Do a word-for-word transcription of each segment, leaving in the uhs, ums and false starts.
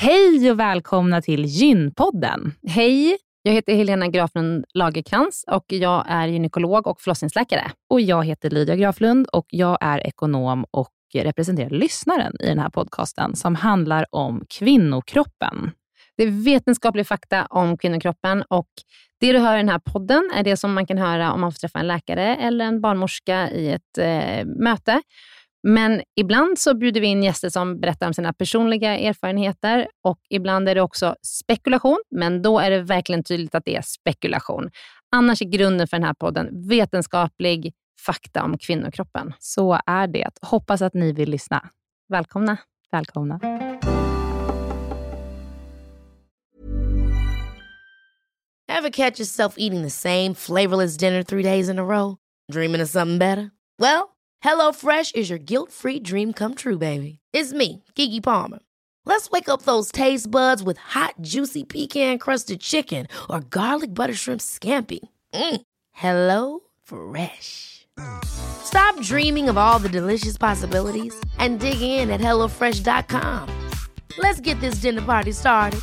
Hej och välkomna till Gynpodden. Hej, jag heter Helena Graflund Lagerkrans och jag är gynekolog och förlossningsläkare. Och jag heter Lydia Graflund och jag är ekonom och representerar lyssnaren i den här podcasten som handlar om kvinnokroppen. Det är vetenskaplig fakta om kvinnokroppen och det du hör i den här podden är det som man kan höra om man får träffa en läkare eller en barnmorska i ett eh, möte. Men ibland så bjuder vi in gäster som berättar om sina personliga erfarenheter och ibland är det också spekulation, men då är det verkligen tydligt att det är spekulation. Annars är grunden för den här podden vetenskaplig fakta om kvinnokroppen. Så är det. Hoppas att ni vill lyssna. Välkomna. Välkomna. Ever catch yourself eating the same flavorless dinner three days in a row? Dreaming of something better? Well, HelloFresh is your guilt-free dream come true, baby. It's me, Keke Palmer. Let's wake up those taste buds with hot, juicy pecan-crusted chicken or garlic butter shrimp scampi. Mm. Hello Fresh. Stop dreaming of all the delicious possibilities and dig in at hello fresh dot com. Let's get this dinner party started.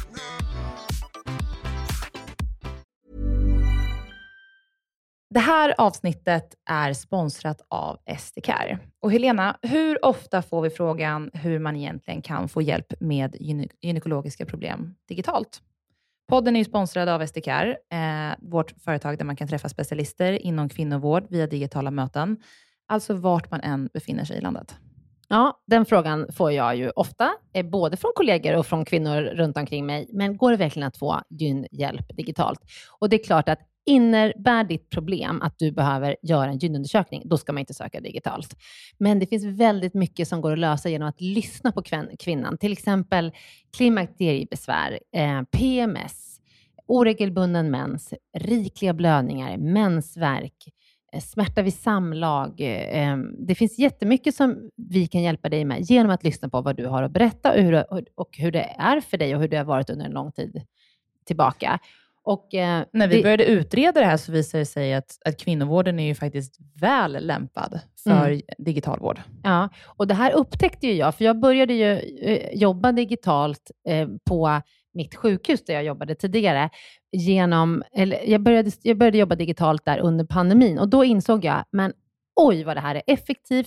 Det här avsnittet är sponsrat av Estecare. Och Helena, hur ofta får vi frågan hur man egentligen kan få hjälp med gyne- gynekologiska problem digitalt? Podden är ju sponsrad av Estecare, eh, vårt företag där man kan träffa specialister inom kvinnovård via digitala möten. Alltså vart man än befinner sig i landet. Ja, den frågan får jag ju ofta, eh, både från kollegor och från kvinnor runt omkring mig. Men går det verkligen att få gynhjälp digitalt? Och det är klart att innebär ditt problem att du behöver göra en gynundersökning, då ska man inte söka digitalt. Men det finns väldigt mycket som går att lösa genom att lyssna på kvin- kvinnan. Till exempel klimakteriebesvär, eh, P M S, oregelbunden mens, rikliga blödningar, mensvärk, eh, smärta vid samlag. Eh, det finns jättemycket som vi kan hjälpa dig med genom att lyssna på vad du har att berätta och hur, och hur det är för dig och hur det har varit under en lång tid tillbaka. Och, eh, När vi det, började utreda det här så visade det sig att, att kvinnovården är ju faktiskt väl lämpad för mm. digital vård. Ja, och det här upptäckte ju jag, för jag började ju eh, jobba digitalt eh, på mitt sjukhus där jag jobbade tidigare. Genom, eller jag, började, jag började jobba digitalt där under pandemin och då insåg jag, men oj vad det här är effektivt.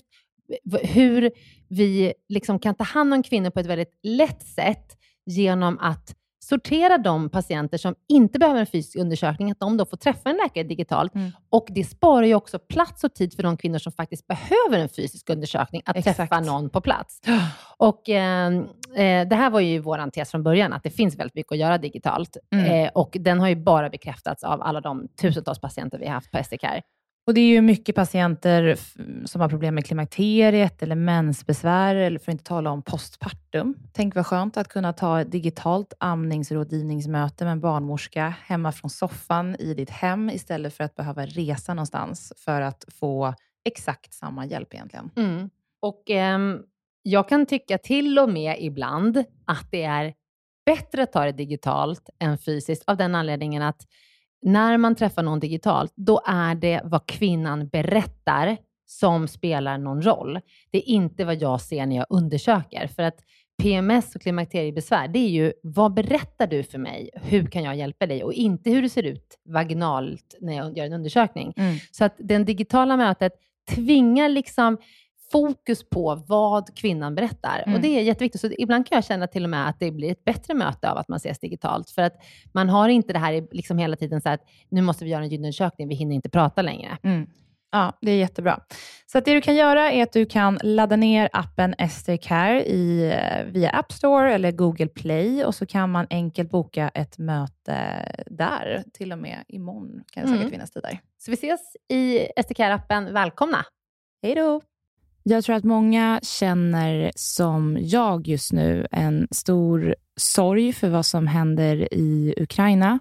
Hur vi liksom kan ta hand om kvinnor på ett väldigt lätt sätt genom att sortera de patienter som inte behöver en fysisk undersökning, att de då får träffa en läkare digitalt. Mm. Och det sparar ju också plats och tid för de kvinnor som faktiskt behöver en fysisk undersökning att Exakt. träffa någon på plats. Och eh, det här var ju våran tes från början, att det finns väldigt mycket att göra digitalt. Mm. Eh, och den har ju bara bekräftats av alla de tusentals patienter vi har haft på Estecare. Och det är ju mycket patienter som har problem med klimakteriet eller mensbesvär, eller för att inte tala om postpartum. Tänk vad skönt att kunna ta ett digitalt amningsrådgivningsmöte med en barnmorska hemma från soffan i ditt hem istället för att behöva resa någonstans för att få exakt samma hjälp egentligen. Mm. Och eh, jag kan tycka till och med ibland att det är bättre att ta det digitalt än fysiskt av den anledningen att när man träffar någon digitalt, då är det vad kvinnan berättar som spelar någon roll. Det är inte vad jag ser när jag undersöker. För att P M S och klimakteriebesvär, det är ju vad berättar du för mig? Hur kan jag hjälpa dig? Och inte hur det ser ut vaginalt när jag gör en undersökning. Mm. Så att den digitala mötet tvingar liksom fokus på vad kvinnan berättar. Mm. Och det är jätteviktigt. Så ibland kan jag känna till och med att det blir ett bättre möte av att man ses digitalt. För att man har inte det här liksom hela tiden så att nu måste vi göra en gynundersökning, vi hinner inte prata längre. Mm. Ja, det är jättebra. Så att det du kan göra är att du kan ladda ner appen Estecare i, via App Store eller Google Play. Och så kan man enkelt boka ett möte där. Till och med imorgon kan det säkert mm. finnas tid där. Så vi ses i Estecare-appen. Välkomna! Hej då! Jag tror att många känner som jag just nu en stor sorg för vad som händer i Ukraina.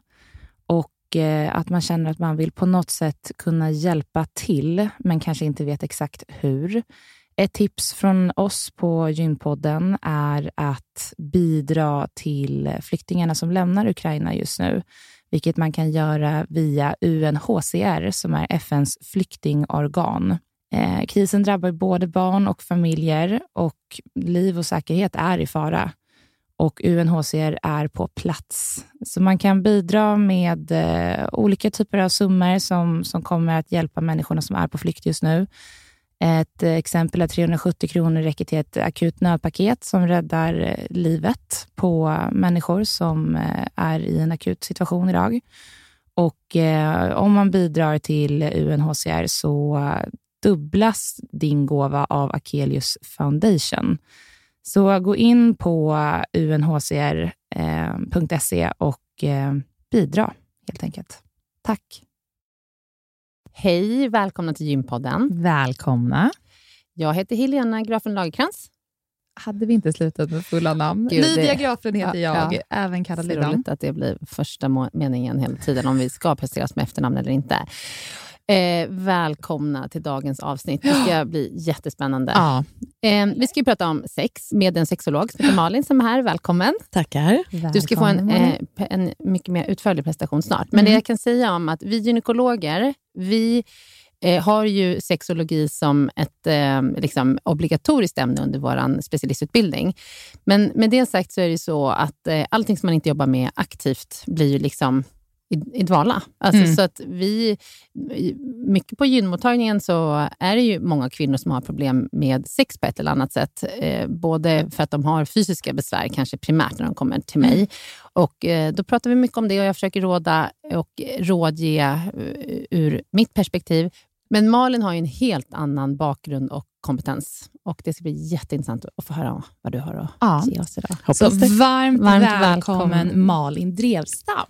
Och eh, att man känner att man vill på något sätt kunna hjälpa till, men kanske inte vet exakt hur. Ett tips från oss på Gynpodden är att bidra till flyktingarna som lämnar Ukraina just nu. Vilket man kan göra via U N H C R som är F N:s flyktingorgan. Eh, krisen drabbar både barn och familjer och liv och säkerhet är i fara. Och U N H C R är på plats. Så man kan bidra med eh, olika typer av summor som, som kommer att hjälpa människorna som är på flykt just nu. Ett exempel är trehundrasjuttio kronor räcker till ett akut nödpaket som räddar livet på människor som är i en akut situation idag. Och eh, om man bidrar till U N H C R så dubblas din gåva av Akelius Foundation. Så gå in på u n h c r punkt s e och eh, bidra helt enkelt. Tack! Hej, välkomna till Gympodden. Välkomna. Jag heter Helena Grafen Lagerkrans. Hade vi inte slutat med fulla namn? Gud, Lydia Grafen heter ja, jag, ja. även kallad Det är Lidan. roligt att det blir första må- meningen hela tiden om vi ska presteras med efternamn eller inte. Eh, välkomna till dagens avsnitt. Det ska bli jättespännande. Ja. Eh, vi ska ju prata om sex med en sexolog som heter Malin som är här. Välkommen. Tackar. Du ska få en, eh, en mycket mer utförlig prestation snart. Men mm. det jag kan säga om att vi gynekologer, vi eh, har ju sexologi som ett eh, liksom obligatoriskt ämne under vår specialistutbildning. Men med det sagt så är det så att eh, allting som man inte jobbar med aktivt blir ju liksom i, i dvala. Alltså, mm. Så att vi, mycket på gynmottagningen så är det ju många kvinnor som har problem med sex på ett eller annat sätt. Eh, både för att de har fysiska besvär, kanske primärt när de kommer till mig. Mm. Och eh, då pratar vi mycket om det och jag försöker råda och rådge uh, ur mitt perspektiv. Men Malin har ju en helt annan bakgrund och kompetens. Och det ska bli jätteintressant att få höra vad du har att ja. ge oss idag. Så varmt, varmt välkommen, välkommen Malin Drevstam.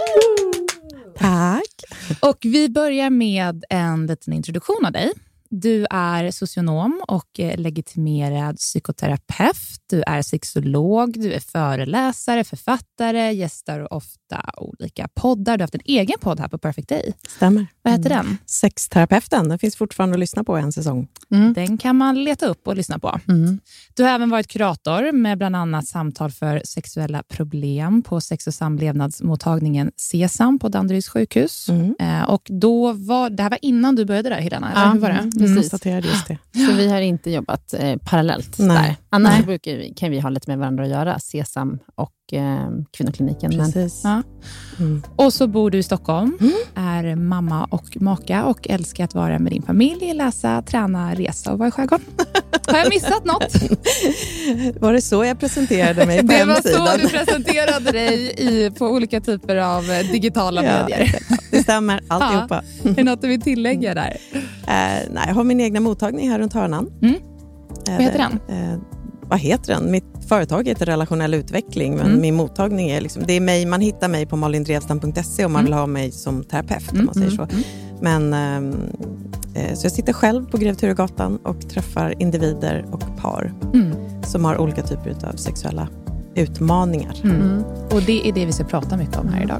Tack. Och vi börjar med en liten introduktion av dig. Du är socionom och legitimerad psykoterapeut. Du är sexolog, du är föreläsare, författare, gästar ofta olika poddar. Du har haft en egen podd här på Perfect Day. Stämmer. Vad heter mm. den? Sexterapeuten. Den finns fortfarande att lyssna på en säsong. Mm. Den kan man leta upp och lyssna på. Mm. Du har även varit kurator med bland annat samtal för sexuella problem på sex- och samlevnadsmottagningen Sesam på Danderyds sjukhus. Mm. Eh, och då var, det här var innan du började där, Helena, eller ja, hur var det? Mm. Precis. Just det. Så vi har inte jobbat eh, parallellt Nej. där. Annars Nej. brukar vi, kan vi ha lite med varandra att göra. Sesam och eh, kvinnokliniken. Precis. Men, ja. mm. Och så bor du i Stockholm, mm. är mamma och maka och älskar att vara med din familj, läsa, träna, resa och vara i skärgården. Har jag missat något? Var det så jag presenterade mig på Det hemsidan? var så du presenterade dig i, på olika typer av digitala ja, medier. Det stämmer, alltihopa. Ja. Är det något du vill tillägga där? Eh, nej, jag har min egna mottagning här runt hörnan. Mm. Eh, vad heter den? Eh, vad heter den? Mitt företag heter Relationell utveckling, men mm. min mottagning är liksom, det är mig, man hittar mig på malin drevstam punkt se om man mm. vill ha mig som terapeut, om man säger så. Mm. Men, eh, så jag sitter själv på Grev Turegatan och träffar individer och par mm. som har olika typer av sexuella utmaningar. Mm. Mm. Och det är det vi ska prata mycket om här idag.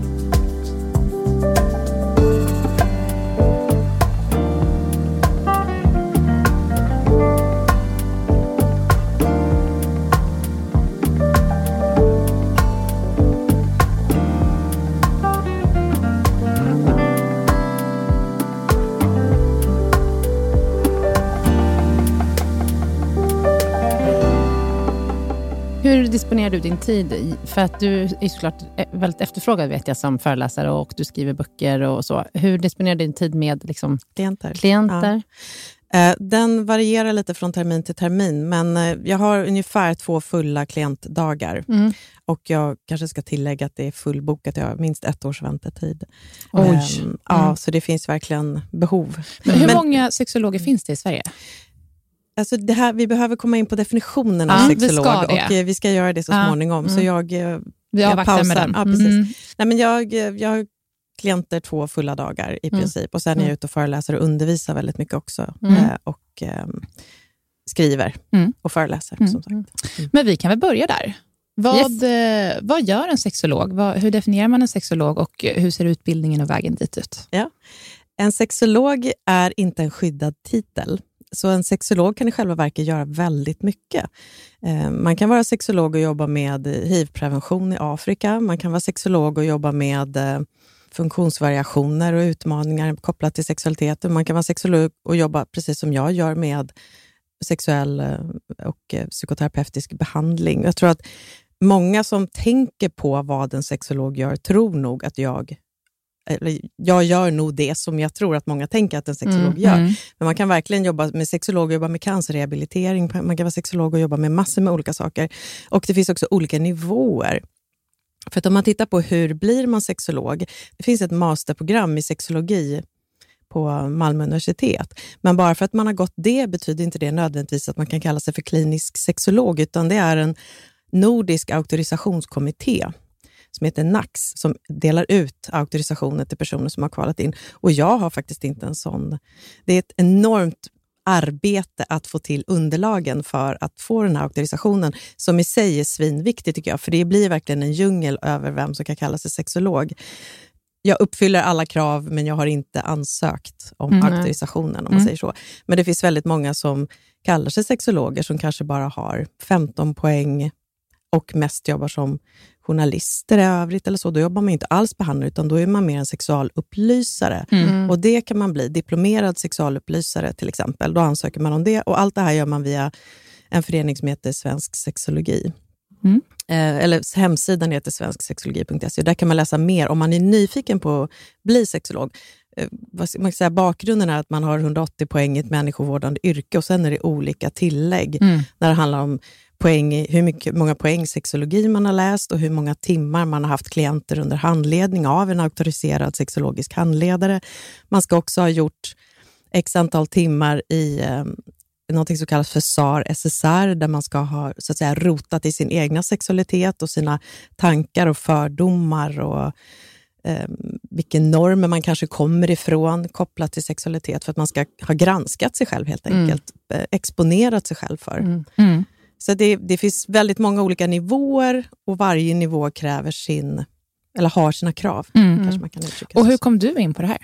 Hur disponerar du din tid? För att du är såklart väldigt efterfrågad, vet jag, som föreläsare och du skriver böcker och så. Hur disponerar du din tid med liksom, klienter? klienter? Ja. Den varierar lite från termin till termin, men jag har ungefär två fulla klientdagar. Mm. Och jag kanske ska tillägga att det är fullbokat. Jag har minst ett års väntetid. Oj. Um, mm. Ja, så det finns verkligen behov. Men hur men, många sexologer finns det i Sverige? Alltså det här, vi behöver komma in på definitionen av ja, sexolog. vi ska det. Och eh, vi ska göra det så ja. småningom. Mm. Så jag, vi jag pausar. Med den. Ja, precis. Mm. Nej, men jag, jag har klienter två fulla dagar i princip. Mm. Och sen är jag ute och föreläser och undervisar väldigt mycket också. Mm. Eh, och eh, skriver mm. och föreläser. Mm. Som sagt. Mm. Men vi kan väl börja där. Vad, yes. vad gör en sexolog? Vad, hur definierar man en sexolog och hur ser utbildningen och vägen dit ut? Ja. En sexolog är inte en skyddad titel. Så en sexolog kan i själva verket göra väldigt mycket. Eh, man kan vara sexolog och jobba med H I V-prevention i Afrika. Man kan vara sexolog och jobba med eh, funktionsvariationer och utmaningar kopplat till sexualitet. Man kan vara sexolog och jobba, precis som jag gör, med sexuell och psykoterapeutisk behandling. Jag tror att många som tänker på vad en sexolog gör tror nog att jag eller jag gör nog det som jag tror att många tänker att en sexolog mm, gör. Mm. Men man kan verkligen jobba med sexolog och jobba med cancerrehabilitering. Man kan vara sexolog och jobba med massor med olika saker. Och det finns också olika nivåer. För att om man tittar på hur blir man sexolog. Det finns ett masterprogram i sexologi på Malmö universitet. Men bara för att man har gått det betyder inte det nödvändigtvis att man kan kalla sig för klinisk sexolog. Utan det är en nordisk auktorisationskommitté som heter N A X, som delar ut auktorisationer till personer som har kvalat in. Och jag har faktiskt inte en sån. Det är ett enormt arbete att få till underlagen för att få den här auktorisationen, som i sig är svinviktigt tycker jag. För det blir verkligen en djungel över vem som kan kalla sig sexolog. Jag uppfyller alla krav, men jag har inte ansökt om mm. auktorisationen, om man mm. säger så. Men det finns väldigt många som kallar sig sexologer som kanske bara har femton poäng och mest jobbar som journalister i övrigt eller så. Då jobbar man inte alls behandlare, utan då är man mer en sexualupplysare. Mm. Och det kan man bli, diplomerad sexualupplysare till exempel. Då ansöker man om det, och allt det här gör man via en förening som heter Svensk Sexologi. Mm. Eh, eller hemsidan heter svensk sexologi punkt se. Där kan man läsa mer om man är nyfiken på att bli sexolog. Eh, vad ska man säga, bakgrunden är att man har hundraåttio poäng i ett människovårdande yrke, och sen är det olika tillägg mm. när det handlar om poäng, hur mycket, många poäng sexologi man har läst och hur många timmar man har haft klienter under handledning av en auktoriserad sexologisk handledare. Man ska också ha gjort x antal timmar i eh, något som kallas för S A R S S R, där man ska ha så att säga rotat i sin egna sexualitet och sina tankar och fördomar och eh, vilken normer man kanske kommer ifrån kopplat till sexualitet, för att man ska ha granskat sig själv helt enkelt, mm. eh, exponerat sig själv för. Mm. Mm. Så det, det finns väldigt många olika nivåer, och varje nivå kräver sin, eller har sina krav. Mm. Kanske man kan uttrycka. Och hur kom du in på det här?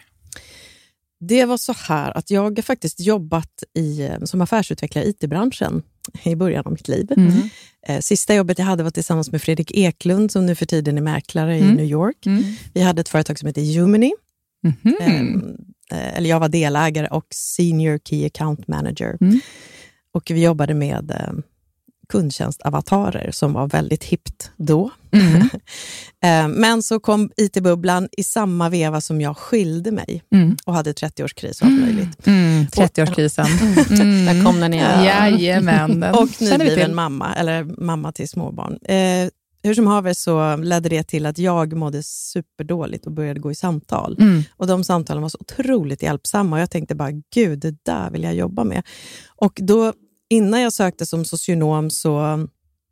Det var så här att jag har faktiskt jobbat i, som affärsutvecklare i I T-branschen i början av mitt liv. Mm. Sista jobbet jag hade var tillsammans med Fredrik Eklund, som nu för tiden är mäklare mm. i New York. Mm. Vi hade ett företag som heter Humany. Mm. Eller jag var delägare och Senior Key Account Manager. Mm. Och vi jobbade med kundtjänstavatarer som var väldigt hippt då. Mm. Men så kom I T-bubblan i samma veva som jag skilde mig mm. och hade trettioårskris och allt möjligt. Mm, trettioårskrisen. Mm. Där kom den igen. Jajamän. Och nybliven mamma, eller mamma till småbarn. Eh, hur som haver så ledde det till att jag mådde superdåligt och började gå i samtal. Mm. Och de samtalen var så otroligt hjälpsamma, och jag tänkte bara, gud, det där vill jag jobba med. Och då, innan jag sökte som socionom, så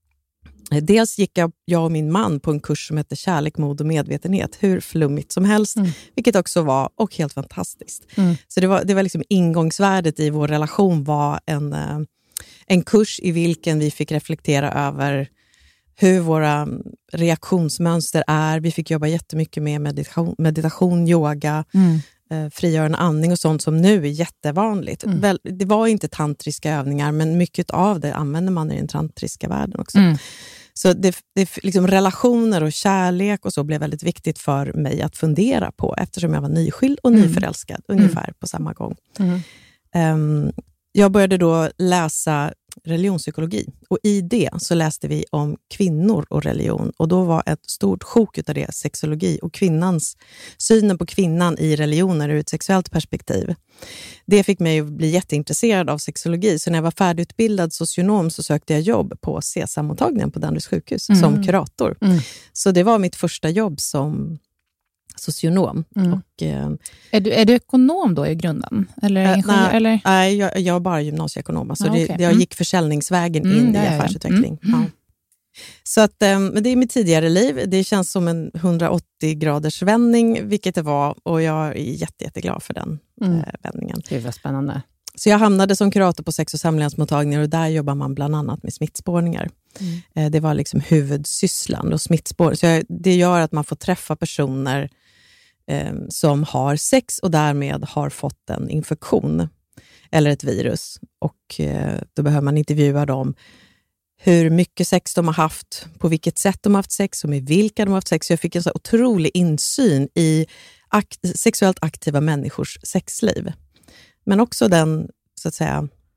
dels gick jag, jag och min man på en kurs som heter Kärlek, mod och medvetenhet. Hur flummigt som helst. Mm. Vilket också var, och helt fantastiskt. Mm. Så det var, det var liksom ingångsvärdet i vår relation var en, en kurs i vilken vi fick reflektera över hur våra reaktionsmönster är. Vi fick jobba jättemycket med meditation, meditation yoga, mm. eh, frigörande andning och sånt som nu är jättevanligt. Mm. Väl, det var inte tantriska övningar, men mycket av det använder man i den tantriska världen också. Mm. Så det, det, liksom relationer och kärlek och så blev väldigt viktigt för mig att fundera på, eftersom jag var nyskild och mm. nyförälskad ungefär mm. på samma gång. Mm. Um, jag började då läsa religionspsykologi, och i det så läste vi om kvinnor och religion, och då var ett stort sjok utav det sexologi och kvinnans synen på kvinnan i religioner ur ett sexuellt perspektiv. Det fick mig att bli jätteintresserad av sexologi, så när jag var färdigutbildad socionom så sökte jag jobb på Sesam-mottagningen på Danderyds sjukhus mm. som kurator. Mm. Så det var mitt första jobb som socionom. Mm. Och, eh, är, du, är du ekonom då i grunden? Eller äh, ingenjör, nej, eller? nej jag, jag var bara gymnasieekonom. Så ah, det, okay. det, jag mm. gick försäljningsvägen in mm, i affärsutveckling. Mm. Ja. Så att, eh, men det är mitt tidigare liv. Det känns som en hundraåttio graders vändning, vilket det var. Och jag är jätte, jätteglad för den mm. eh, vändningen. Det var spännande. Så jag hamnade som kurator på sex- och samlevnadsmottagningar, och där jobbar man bland annat med smittspårningar. Mm. Eh, det var liksom huvudsysslan och smittspår. Så jag, det gör att man får träffa personer som har sex och därmed har fått en infektion eller ett virus. Och eh, då behöver man intervjua dem hur mycket sex de har haft, på vilket sätt de har haft sex och med vilka de har haft sex. Så jag fick en så otrolig insyn i akt- sexuellt aktiva människors sexliv. Men också den, så att säga,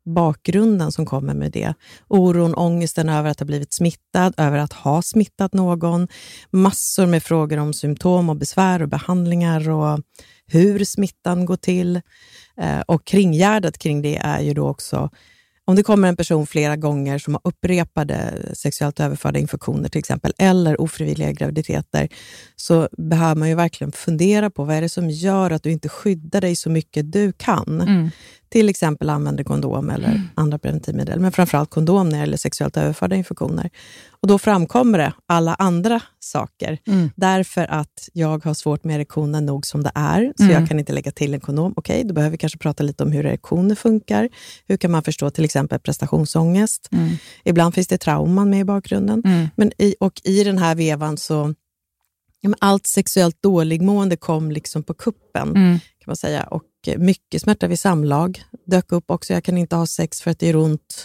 bakgrunden som kommer med det. Oron, ångesten över att ha blivit smittad, över att ha smittat någon. Massor med frågor om symptom och besvär och behandlingar och hur smittan går till. Och kringgärdet kring det är ju då också, om det kommer en person flera gånger som har upprepade sexuellt överförda infektioner till exempel, eller ofrivilliga graviditeter, så behöver man ju verkligen fundera på vad är det som gör att du inte skyddar dig så mycket du kan. Mm. Till exempel använder kondom eller mm. andra preventivmedel, men framförallt kondom när det gäller sexuellt överförda infektioner. Och då framkommer det alla andra saker. Mm. Därför att jag har svårt med erektionen nog som det är, så mm. jag kan inte lägga till en kondom. Okej, okay, då behöver vi kanske prata lite om hur erektioner funkar. Hur kan man förstå till exempel prestationsångest? Mm. Ibland finns det trauman med i bakgrunden. Mm. Men i, och i den här vevan så, ja, men allt sexuellt dåligmående kom liksom på kuppen, mm. kan man säga. Och mycket smärta vid samlag dök upp också. Jag kan inte ha sex för att det är ont.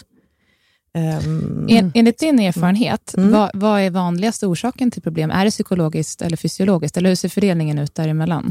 Um, en, enligt din erfarenhet, mm. vad, vad är vanligaste orsaken till problem? Är det psykologiskt eller fysiologiskt? Eller hur ser fördelningen ut däremellan?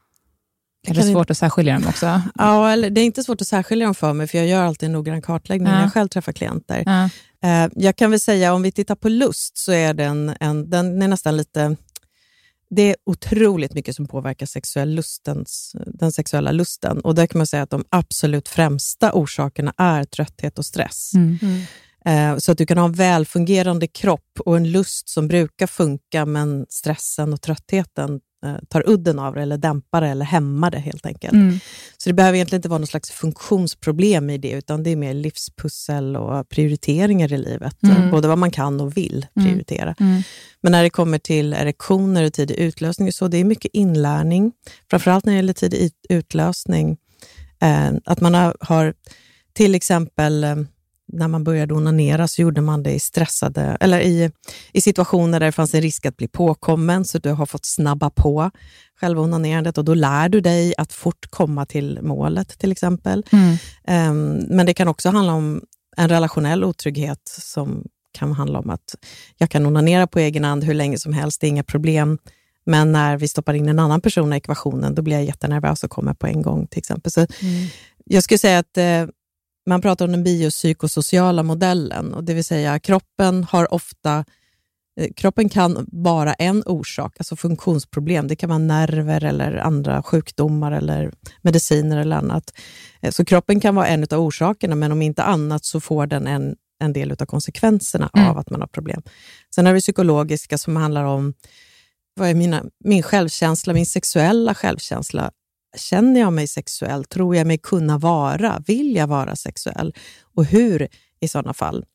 Är det svårt inte... att särskilja dem också? Ja, eller, det är inte svårt att särskilja dem för mig, för jag gör alltid en noggrann kartläggning ja. när jag själv träffar klienter. Ja. Uh, jag kan väl säga, om vi tittar på lust, så är den, en, den är nästan lite... Det är otroligt mycket som påverkar sexuell lustens, den sexuella lusten. Och där kan man säga att de absolut främsta orsakerna är trötthet och stress. Mm. Mm. Eh, så att du kan ha en välfungerande kropp och en lust som brukar funka, men stressen och tröttheten eh, tar udden av det, eller dämpar det, eller hämmar det helt enkelt. Mm. Så det behöver egentligen inte vara någon slags funktionsproblem i det, utan det är mer livspussel och prioriteringar i livet. Mm. Både vad man kan och vill prioritera. Mm. Mm. Men när det kommer till erektioner och tidig utlösning, så det är mycket inlärning. Framförallt när det gäller tidig utlösning. Eh, att man har, har till exempel... Eh, när man började onanera så gjorde man det i stressade, eller i, i situationer där det fanns en risk att bli påkommen, så du har fått snabba på själva onanerandet, och då lär du dig att fort komma till målet till exempel. Mm. Um, men det kan också handla om en relationell otrygghet, som kan handla om att jag kan onanera på egen hand hur länge som helst, det är inga problem. Men när vi stoppar in en annan person i ekvationen, då blir jag jättenervös och kommer på en gång till exempel. Så mm. jag skulle säga att eh, man pratar om den biopsykosociala modellen, och det vill säga kroppen har ofta, kroppen kan vara en orsak, alltså funktionsproblem. Det kan vara nerver eller andra sjukdomar eller mediciner eller annat. Så kroppen kan vara en av orsakerna, men om inte annat så får den en, en del av konsekvenserna mm. av att man har problem. Sen har vi psykologiska som handlar om vad är mina, min självkänsla, min sexuella självkänsla. Känner jag mig sexuell? Tror jag mig kunna vara? Vill jag vara sexuell? Och hur i sådana fall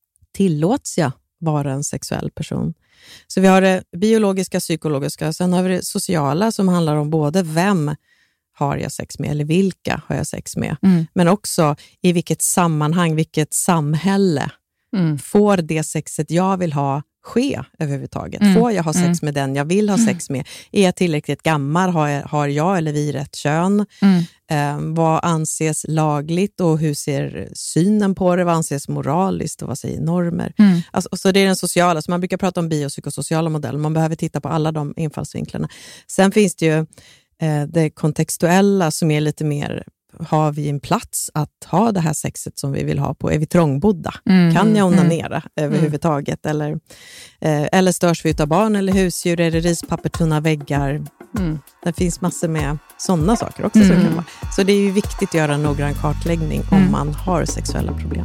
tillåts jag vara en sexuell person? Så vi har det biologiska, psykologiska, sen har vi det sociala som handlar om både vem har jag sex med eller vilka har jag sex med. Mm. Men också i vilket sammanhang, vilket samhälle mm. får det sexet jag vill ha ske överhuvudtaget. Mm. Får jag ha sex mm. med den jag vill ha sex med? Är jag tillräckligt gammal? Har jag, har jag eller vi rätt kön? Mm. Eh, vad anses lagligt och hur ser synen på det? Vad anses moraliskt och vad säger normer? Mm. Alltså, så det är den sociala. Så man brukar prata om biopsykosociala modeller. Man behöver titta på alla de infallsvinklarna. Sen finns det ju eh, det kontextuella som är lite mer, har vi en plats att ha det här sexet som vi vill ha på? Är vi trångbodda? Mm, kan jag onanera mm, överhuvudtaget? Mm. Eller, eh, eller störs vi utav barn eller husdjur? Är det rispappertunna väggar? Mm. Det finns massor med sådana saker också. Mm. Så, kan vara. Så det är ju viktigt att göra en noggrann kartläggning mm. om man har sexuella problem.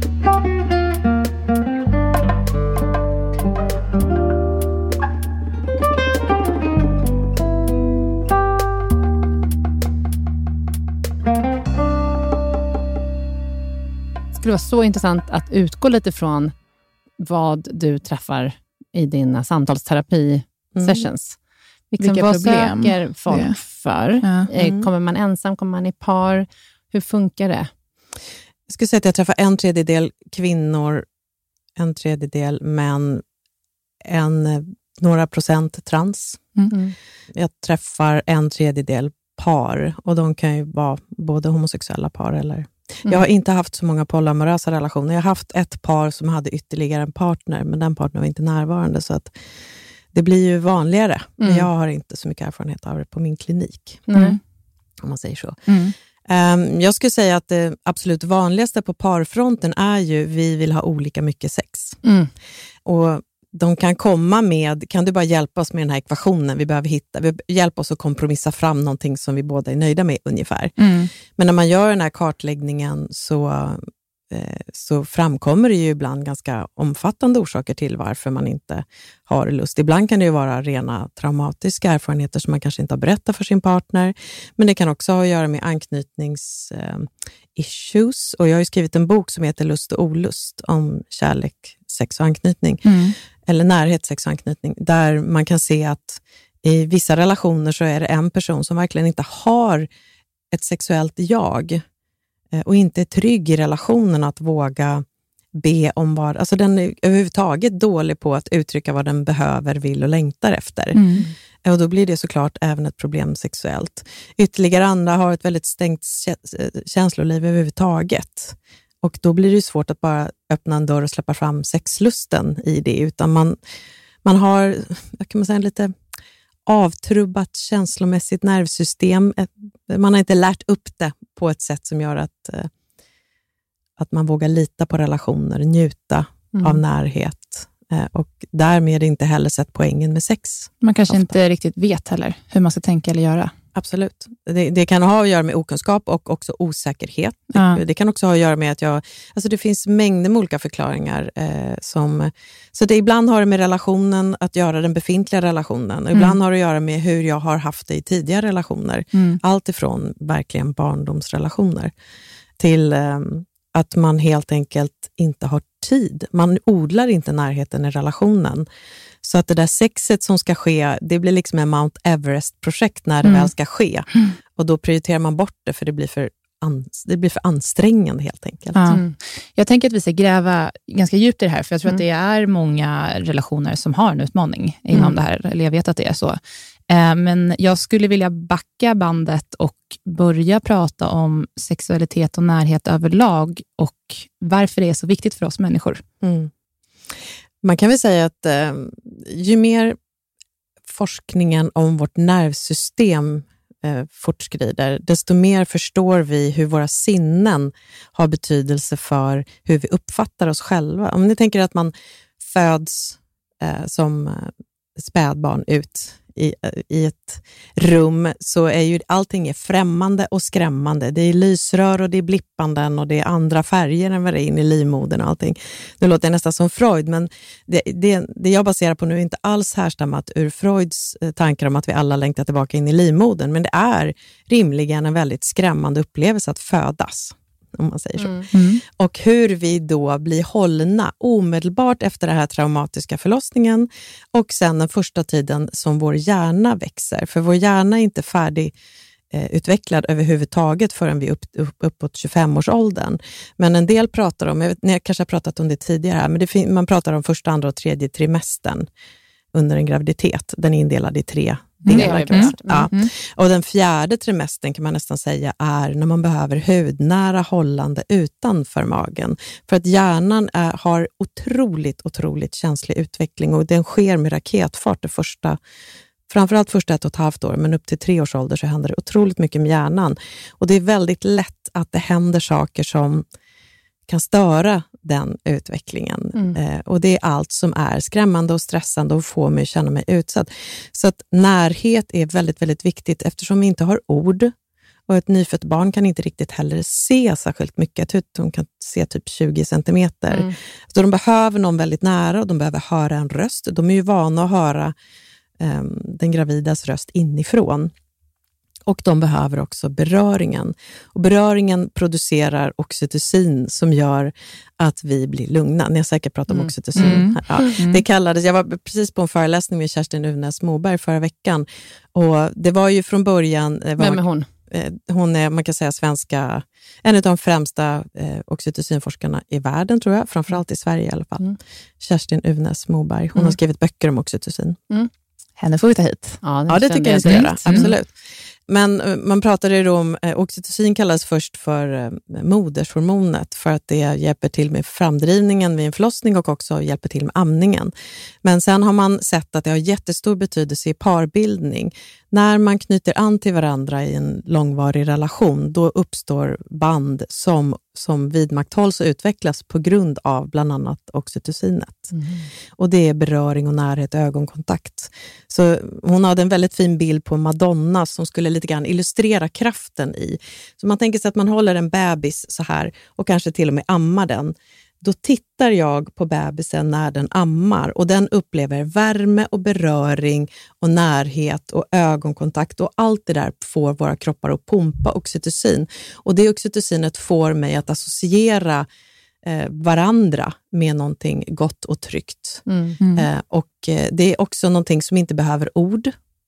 Det var så intressant att utgå lite från vad du träffar i dina samtalsterapi-sessions. Mm. Liksom, Vilka vad problem söker folk det. för? Ja. Mm. Kommer man ensam? Kommer man i par? Hur funkar det? Jag skulle säga att jag träffar en tredjedel kvinnor, en tredjedel män, en, några procent trans. Mm. Jag träffar en tredjedel par, och de kan ju vara både homosexuella par eller... Mm. Jag har inte haft så många polyamorösa relationer. Jag har haft ett par som hade ytterligare en partner, men den partnern var inte närvarande, så att det blir ju vanligare. Mm. Men jag har inte så mycket erfarenhet av det på min klinik. Mm. Om man säger så. Mm. Um, jag skulle säga att det absolut vanligaste på parfronten är ju vi vill ha olika mycket sex. Mm. Och de kan komma med, kan du bara hjälpa oss med den här ekvationen vi behöver hitta, vi hjälpa oss att kompromissa fram någonting som vi båda är nöjda med ungefär. Mm. Men när man gör den här kartläggningen så, eh, så framkommer det ju ibland ganska omfattande orsaker till varför man inte har lust. Ibland kan det ju vara rena traumatiska erfarenheter som man kanske inte har berättat för sin partner, men det kan också ha att göra med anknytnings eh, issues. Och jag har ju skrivit en bok som heter Lust och olust om kärlek, sex och anknytning. Mm. Eller närhet, sex och anknytning, där man kan se att i vissa relationer så är det en person som verkligen inte har ett sexuellt jag och inte är trygg i relationen att våga be om vad, alltså den är överhuvudtaget dålig på att uttrycka vad den behöver, vill och längtar efter. Mm. Och då blir det såklart även ett problem sexuellt. Ytterligare andra har ett väldigt stängt känsloliv överhuvudtaget. Och då blir det svårt att bara öppna en dörr och släppa fram sexlusten i det. Utan man, man har, vad kan man säga, lite avtrubbat känslomässigt nervsystem. Man har inte lärt upp det på ett sätt som gör att, att man vågar lita på relationer, njuta mm. av närhet. Och därmed inte heller sett poängen med sex. Man kanske ofta. inte riktigt vet heller hur man ska tänka eller göra. Absolut. Det, det kan ha att göra med okunskap och också osäkerhet. Ja. Det, det kan också ha att göra med att jag... Alltså det finns mängder med olika förklaringar. Eh, som, så det ibland har det med relationen att göra, den befintliga relationen. Och ibland mm. har det att göra med hur jag har haft det i tidigare relationer. Mm. Allt ifrån verkligen barndomsrelationer till eh, att man helt enkelt inte har tid. Man odlar inte närheten i relationen. Så att det där sexet som ska ske, det blir liksom en Mount Everest-projekt när det mm. väl ska ske. Mm. Och då prioriterar man bort det för det blir för, ans- det blir för ansträngande helt enkelt. Ja. Mm. Jag tänker att vi ska gräva ganska djupt i det här, för jag tror mm. att det är många relationer som har en utmaning inom mm. det här, eller jag vet att det är så. Eh, men jag skulle vilja backa bandet och börja prata om sexualitet och närhet överlag och varför det är så viktigt för oss människor. Mm. Man kan väl säga att eh, ju mer forskningen om vårt nervsystem eh, fortskrider, desto mer förstår vi hur våra sinnen har betydelse för hur vi uppfattar oss själva. Om ni tänker att man föds eh, som spädbarn ut i, i ett rum, så är ju allting är främmande och skrämmande. Det är lysrör och det är blippanden och det är andra färger än vad det är in i livmodern och allting. Nu låter jag nästan som Freud, men det, det, det jag baserar på nu är inte alls härstammat ur Freuds tankar om att vi alla längtar tillbaka in i livmodern, men det är rimligen en väldigt skrämmande upplevelse att födas, om man säger så. Mm. Mm. Och hur vi då blir hållna omedelbart efter den här traumatiska förlossningen och sen den första tiden som vår hjärna växer. För vår hjärna är inte färdig eh, utvecklad överhuvudtaget förrän vi är upp, upp, uppåt tjugofem-årsåldern. Men en del pratar om, jag, vet, jag kanske har pratat om det tidigare här, men det fin- man pratar om första, andra och tredje trimestern under en graviditet. Den är indelad i tre delar. Mm. Mm. Ja. Och den fjärde trimestern kan man nästan säga är när man behöver hudnära hållande utanför magen. För att hjärnan är, har otroligt, otroligt känslig utveckling och den sker med raketfart det första, framförallt första ett och ett halvt år, men upp till tre års ålder så händer det otroligt mycket med hjärnan. Och det är väldigt lätt att det händer saker som kan störa den utvecklingen. Mm. Eh, och det är allt som är skrämmande och stressande och får mig att känna mig utsatt. Så att närhet är väldigt, väldigt viktigt eftersom vi inte har ord. Och ett nyfött barn kan inte riktigt heller se särskilt mycket. De kan se typ tjugo centimeter. Mm. Så de behöver någon väldigt nära och de behöver höra en röst. De är ju vana att höra eh, den gravidas röst inifrån. Och de behöver också beröringen. Och beröringen producerar oxytocin som gör att vi blir lugna. Ni har säkert pratat om mm. oxytocin. Mm. Ja, det kallades, jag var precis på en föreläsning med Kerstin Uvnäs Moberg förra veckan. Och det var ju från början... Var, Vem är hon? Hon är, man kan säga, svenska, en av de främsta eh, oxytocinforskarna i världen, tror jag. Framförallt i Sverige i alla fall. Mm. Kerstin Uvnäs Moberg. Hon mm. har skrivit böcker om oxytocin. Mm. Henne får vi ta hit. Ja, det, ja, det tycker jag vi ska göra. Absolut. Men man pratade ju om, oxytocin kallas först för modershormonet för att det hjälper till med framdrivningen vid en förlossning och också hjälper till med amningen. Men sen har man sett att det har jättestor betydelse i parbildning. När man knyter an till varandra i en långvarig relation, då uppstår band som, som vidmakthålls och utvecklas på grund av bland annat oxytocinet. Mm. Och det är beröring och närhet, ögonkontakt. Så hon hade en väldigt fin bild på Madonna som skulle lite grann illustrera kraften i. Så man tänker sig att man håller en bebis så här och kanske till och med ammar den. Då tittar jag på bebisen när den ammar och den upplever värme och beröring och närhet och ögonkontakt och allt det där får våra kroppar att pumpa oxytocin. Och det oxytocinet får mig att associera eh, varandra med någonting gott och tryggt. Mm. Mm. Eh, och eh, det är också någonting som inte behöver ord.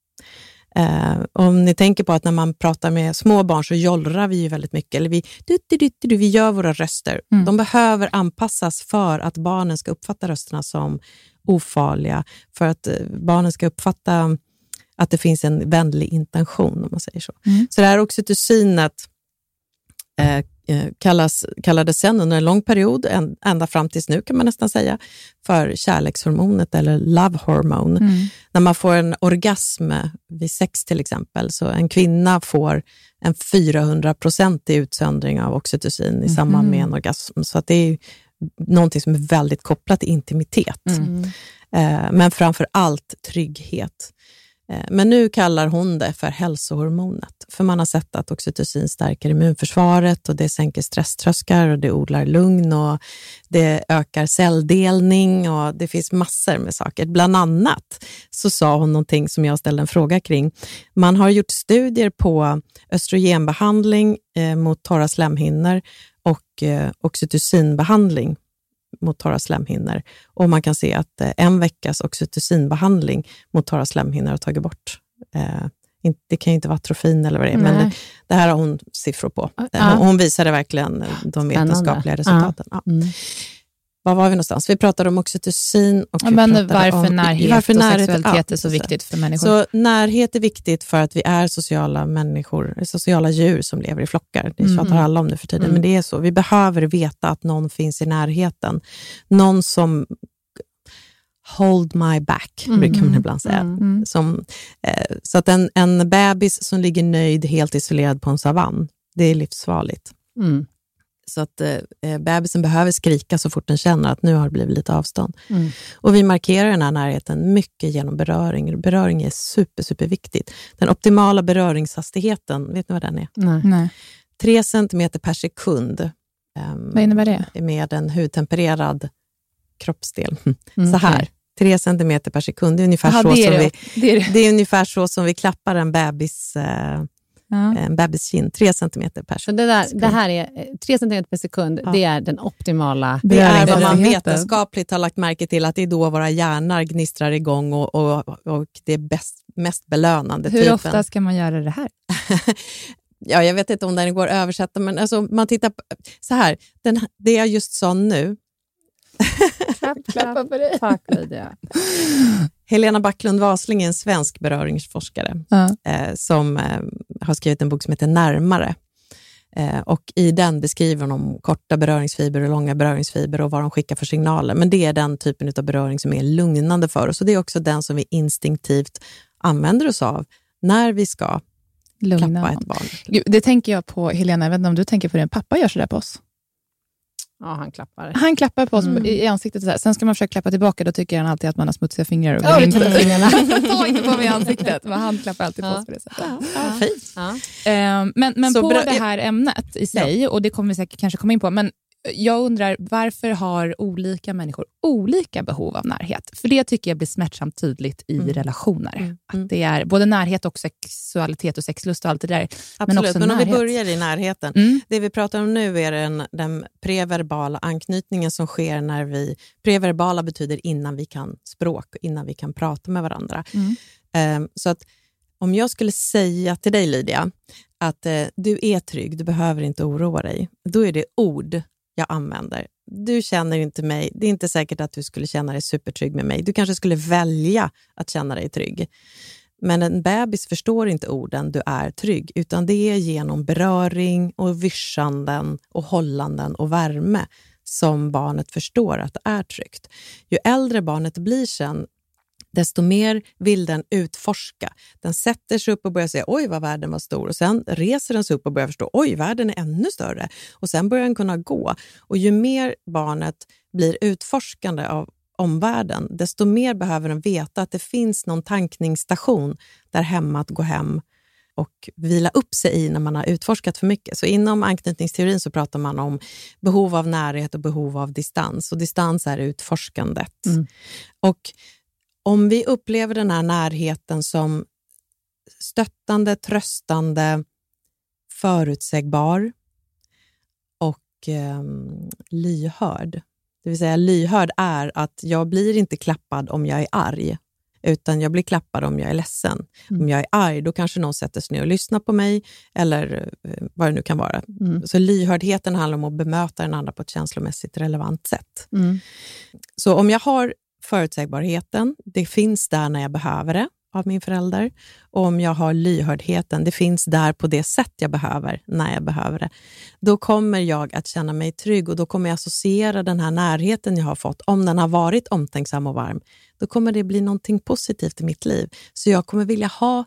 Uh, om ni tänker på att när man pratar med små barn så jollrar vi ju väldigt mycket. Eller vi, du, du, du, du, vi gör våra röster. Mm. De behöver anpassas för att barnen ska uppfatta rösterna som ofarliga. För att uh, barnen ska uppfatta att det finns en vänlig intention, om man säger så. Mm. Så det här oxytocinet uh, kallas, kallades sen under en lång period, en, ända fram tills nu kan man nästan säga, för kärlekshormonet eller love hormone. Mm. När man får en orgasm vid sex till exempel, så en kvinna får en fyrahundra procent i utsöndring av oxytocin i samband med en orgasm. Så att det är någonting som är väldigt kopplat till intimitet. Mm. Eh, men framför allt trygghet. Men nu kallar hon det för hälsohormonet. För man har sett att oxytocin stärker immunförsvaret och det sänker stresströskar och det odlar lugn och det ökar celldelning och det finns massor med saker. Bland annat så sa hon någonting som jag ställde en fråga kring. Man har gjort studier på östrogenbehandling eh, mot torra slemhinnor och eh, oxytocinbehandling mot torra slemhinnor. Och man kan se att eh, en veckas oxytocinbehandling mot torra slemhinnor har tagit bort. Eh, inte, det kan ju inte vara atrofin eller vad det är, Nej. men det, det här har hon siffror på. Ja. Hon, hon visade verkligen de vetenskapliga resultaten. Ja. Ja. Mm. Var var vi någonstans? Vi pratade om oxytocin. Och ja, men varför om, närhet varför och närhet, sexualitet ja, är så viktigt för människor? Så närhet är viktigt för att vi är sociala människor, sociala djur som lever i flockar. Det mm. tjatar alla om nu för tiden, mm. men det är så. Vi behöver veta att någon finns i närheten. Någon som hold my back, mm. brukar man ibland säga. Mm. Som, eh, så att en, en bebis som ligger nöjd, helt isolerad på en savann, det är livsfarligt. Mm. Så att eh, bebisen behöver skrika så fort den känner att nu har det blivit lite avstånd. Mm. Och vi markerar den här närheten mycket genom beröring. Beröring är super, super viktigt. Den optimala beröringshastigheten, vet ni vad den är? Nej. Nej. Tre centimeter per sekund. Eh, vad innebär det? Med en hudtempererad kroppsdel. Mm, så här. Okay. Tre centimeter per sekund. Det är ungefär, Aha, så, det är som det. Vi, det, är det. Det är ungefär så som vi klappar en bebis... Eh, Ja. En bebiskinn, tre centimeter per sekund. Så det, där, det här är tre centimeter per sekund, ja. Det är den optimala. Det är vad man vetenskapligt har lagt märke till, att det är då våra hjärnor gnistrar igång och, och, och det är bäst, mest belönande. Hur typen. ofta ska man göra det här? Ja, jag vet inte om den går att översätta, men alltså, man tittar på, så här, den, det jag just sa nu. Klapp, klappa på dig. Tack, Lydia. Helena Backlund Wasling är en svensk beröringsforskare uh. eh, som eh, har skrivit en bok som heter Närmare. Eh, och i den beskriver de korta beröringsfiber och långa beröringsfiber och vad de skickar för signaler. Men det är den typen av beröring som är lugnande för oss. Och det är också den som vi instinktivt använder oss av när vi ska Lugna klappa ett barn. Gud, det tänker jag på, Helena, jag vet inte om du tänker på det. Pappa gör så där på oss. Ja, han klappar. Han klappar på oss mm. i ansiktet. Så här. Sen ska man försöka klappa tillbaka. Då tycker han alltid att man har smutsiga fingrar. Och ja, inte på fingrarna. Ta inte på mig i ansiktet. Men han klappar alltid på ja. oss på det sättet. Ja, ja. Fint. Ja. Um, men men på bra, det här ämnet i sig, ja. Och det kommer vi säkert kanske komma in på. Men jag undrar, varför har olika människor olika behov av närhet? För det tycker jag blir smärtsamt tydligt i mm. relationer. Mm. Att det är både närhet och sexualitet och sexlust och allt det där. Absolut, men, också men om närhet. vi börjar i närheten. Mm. Det vi pratar om nu är den, den preverbala anknytningen som sker när vi... Preverbala betyder innan vi kan språk, innan vi kan prata med varandra. Mm. Um, så att om jag skulle säga till dig, Lydia, att uh, du är trygg, du behöver inte oroa dig. Då är det ord jag använder. Du känner inte mig. Det är inte säkert att du skulle känna dig supertrygg med mig. Du kanske skulle välja att känna dig trygg. Men en bebis förstår inte orden du är trygg, utan det är genom beröring och vyschanden och hållanden och värme som barnet förstår att det är tryggt. Ju äldre barnet blir sen, desto mer vill den utforska. Den sätter sig upp och börjar säga oj vad världen var stor, och sen reser den sig upp och börjar förstå oj världen är ännu större, och sen börjar den kunna gå. Och ju mer barnet blir utforskande av omvärlden, desto mer behöver den veta att det finns någon tankningsstation där hemma att gå hem och vila upp sig i när man har utforskat för mycket. Så inom anknytningsteorin så pratar man om behov av närhet och behov av distans. Och distans är utforskandet. Mm. Och om vi upplever den här närheten som stöttande, tröstande, förutsägbar och eh, lyhörd. Det vill säga lyhörd är att jag blir inte klappad om jag är arg, utan jag blir klappad om jag är ledsen. Mm. Om jag är arg, då kanske någon sätter sig ner och lyssnar på mig, eller vad det nu kan vara. Mm. Så lyhördheten handlar om att bemöta den andra på ett känslomässigt relevant sätt. Mm. Så om jag har förutsägbarheten, det finns där när jag behöver det av min förälder. Och om jag har lyhördheten, det finns där på det sätt jag behöver när jag behöver det. Då kommer jag att känna mig trygg, och då kommer jag associera den här närheten jag har fått. Om den har varit omtänksam och varm, då kommer det bli någonting positivt i mitt liv. Så jag kommer vilja ha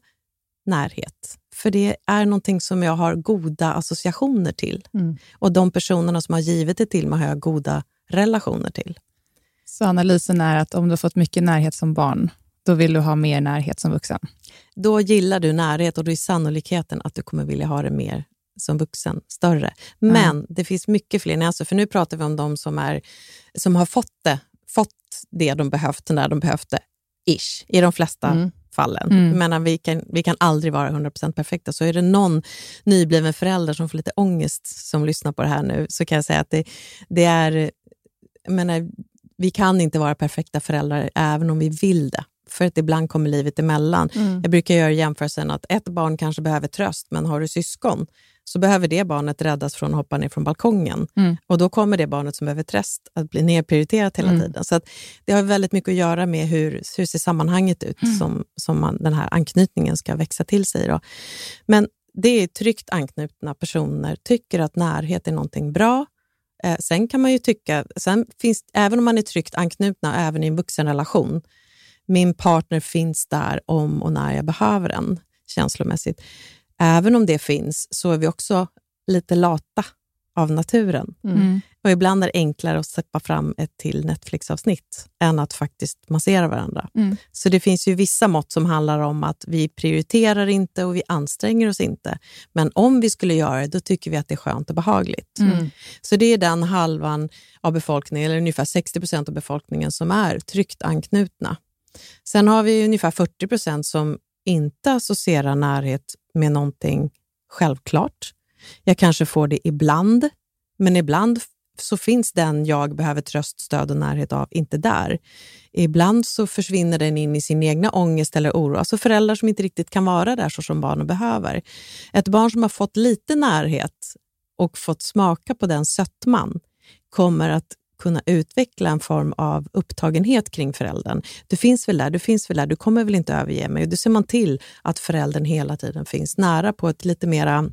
närhet. För det är någonting som jag har goda associationer till. Mm. Och de personerna som har givit det till mig har jag goda relationer till. Så analysen är att om du har fått mycket närhet som barn, då vill du ha mer närhet som vuxen? Då gillar du närhet, och då är sannolikheten att du kommer vilja ha det mer som vuxen större. Men mm. det finns mycket fler nyanser, för nu pratar vi om de som, är, som har fått det, fått det de behövt när de behövde ish, i de flesta mm. fallen. Mm. Men vi kan, vi kan aldrig vara hundra procent perfekta. Så är det någon nybliven förälder som får lite ångest som lyssnar på det här nu, så kan jag säga att det, det är... Jag menar, vi kan inte vara perfekta föräldrar även om vi vill det. För att ibland kommer livet emellan. Mm. Jag brukar göra jämförelsen att ett barn kanske behöver tröst, men har du syskon så behöver det barnet räddas från att hoppa ner från balkongen. Mm. Och då kommer det barnet som behöver tröst att bli nedprioriterat hela mm. tiden. Så att det har väldigt mycket att göra med hur, hur ser sammanhanget ut mm. som, som man, den här anknytningen ska växa till sig. Då. Men det är tryggt anknutna personer tycker att närhet är någonting bra. Eh, sen kan man ju tycka, sen finns, även om man är tryggt anknutna, även i en vuxenrelation, min partner finns där om och när jag behöver den känslomässigt. Även om det finns så är vi också lite lata av naturen. Mm. Och ibland är det enklare att släppa fram ett till Netflix-avsnitt än att faktiskt massera varandra. Mm. Så det finns ju vissa mått som handlar om att vi prioriterar inte och vi anstränger oss inte. Men om vi skulle göra det, då tycker vi att det är skönt och behagligt. Mm. Så det är den halvan av befolkningen, eller ungefär sextio procent av befolkningen som är tryggt anknutna. Sen har vi ungefär fyrtio procent som inte associerar närhet med någonting självklart. Jag kanske får det ibland, men ibland så finns den jag behöver tröst, stöd och närhet av inte där. Ibland så försvinner den in i sin egna ångest eller oro. Alltså föräldrar som inte riktigt kan vara där så som barnen behöver. Ett barn som har fått lite närhet och fått smaka på den sötman kommer att kunna utveckla en form av upptagenhet kring föräldern. Du finns väl där, du finns väl där, du kommer väl inte överge mig. Och då ser man till att föräldern hela tiden finns nära på ett lite mera...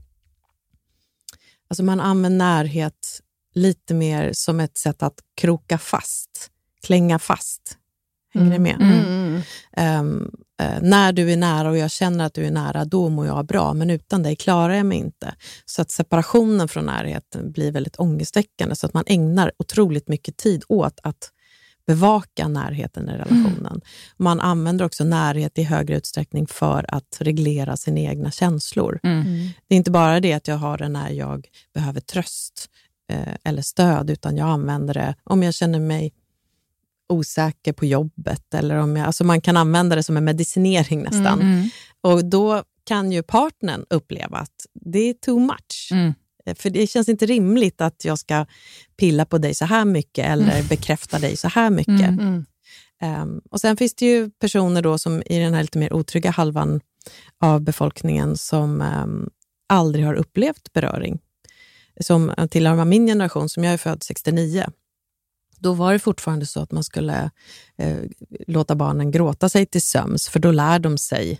Alltså man använder närhet lite mer som ett sätt att kroka fast, klänga fast. Hänger det med? Mm, mm, mm. Um, uh, när du är nära och jag känner att du är nära, då mår jag bra. Men utan dig klarar jag mig inte. Så att separationen från närheten blir väldigt ångestväckande. Så att man ägnar otroligt mycket tid åt att bevaka närheten i relationen. Mm. Man använder också närhet i högre utsträckning för att reglera sina egna känslor. Mm. Det är inte bara det att jag har det när jag behöver tröst eh, eller stöd, utan jag använder det om jag känner mig osäker på jobbet. Eller om jag, alltså man kan använda det som en medicinering nästan. Mm. Och då kan ju partnern uppleva att det är too much. Mm. För det känns inte rimligt att jag ska pilla på dig så här mycket eller mm. bekräfta dig så här mycket. Mm, mm. Um, och sen finns det ju personer då som i den här lite mer otrygga halvan av befolkningen som um, aldrig har upplevt beröring. Som tillhör min generation, som jag är född sextionio. Då var det fortfarande så att man skulle eh, låta barnen gråta sig till söms, för då lär de sig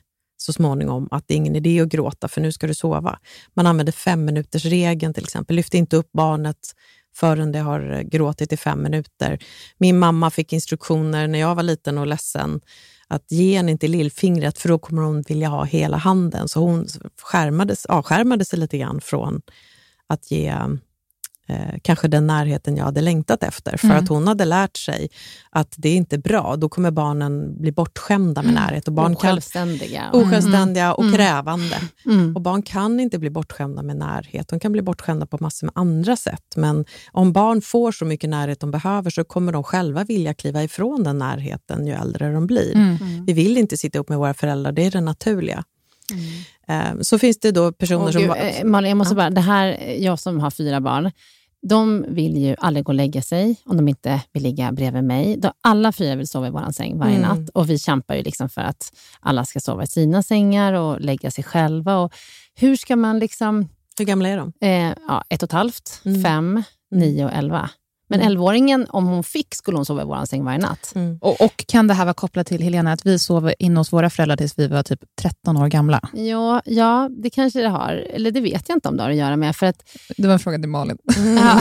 så småningom att det är ingen idé att gråta för nu ska du sova. Man använder fem minuters regeln till exempel. Lyft inte upp barnet förrän det har gråtit i fem minuter. Min mamma fick instruktioner när jag var liten och ledsen att ge henne inte lillfingret för då kommer hon vilja ha hela handen. Så hon skärmades, avskärmade sig lite grann från att ge eh, kanske den närheten jag hade längtat efter. För mm. att hon hade lärt sig att det är inte bra. Då kommer barnen bli bortskämda med närhet. Och barn Osjälvständiga. Kan, osjälvständiga och mm. krävande. Mm. Och barn kan inte bli bortskämda med närhet. De kan bli bortskämda på massor med andra sätt. Men om barn får så mycket närhet de behöver så kommer de själva vilja kliva ifrån den närheten ju äldre de blir. Mm. Mm. Vi vill inte sitta upp med våra föräldrar. Det är det naturliga. Mm. Så finns det då personer oh, som... Gud, Malin, jag måste ja. bara... Det här, jag som har fyra barn, de vill ju aldrig gå och lägga sig om de inte vill ligga bredvid mig. De, alla fyra vill sova i våran säng varje mm. natt. Och vi kämpar ju liksom för att alla ska sova i sina sängar och lägga sig själva. Och hur ska man liksom... Hur gamla är de? Eh, ja, ett och ett halvt, mm. fem, nio och elva. Men mm. elvaåringen, om hon fick, skulle hon sova i våran säng varje natt. Mm. Och, och kan det här vara kopplat till, Helena, att vi sov in hos våra föräldrar tills vi var typ tretton år gamla? Ja, ja, det kanske det har. Eller det vet jag inte om det har att göra med. För att... Det var en fråga till Malin. Mm. Ja.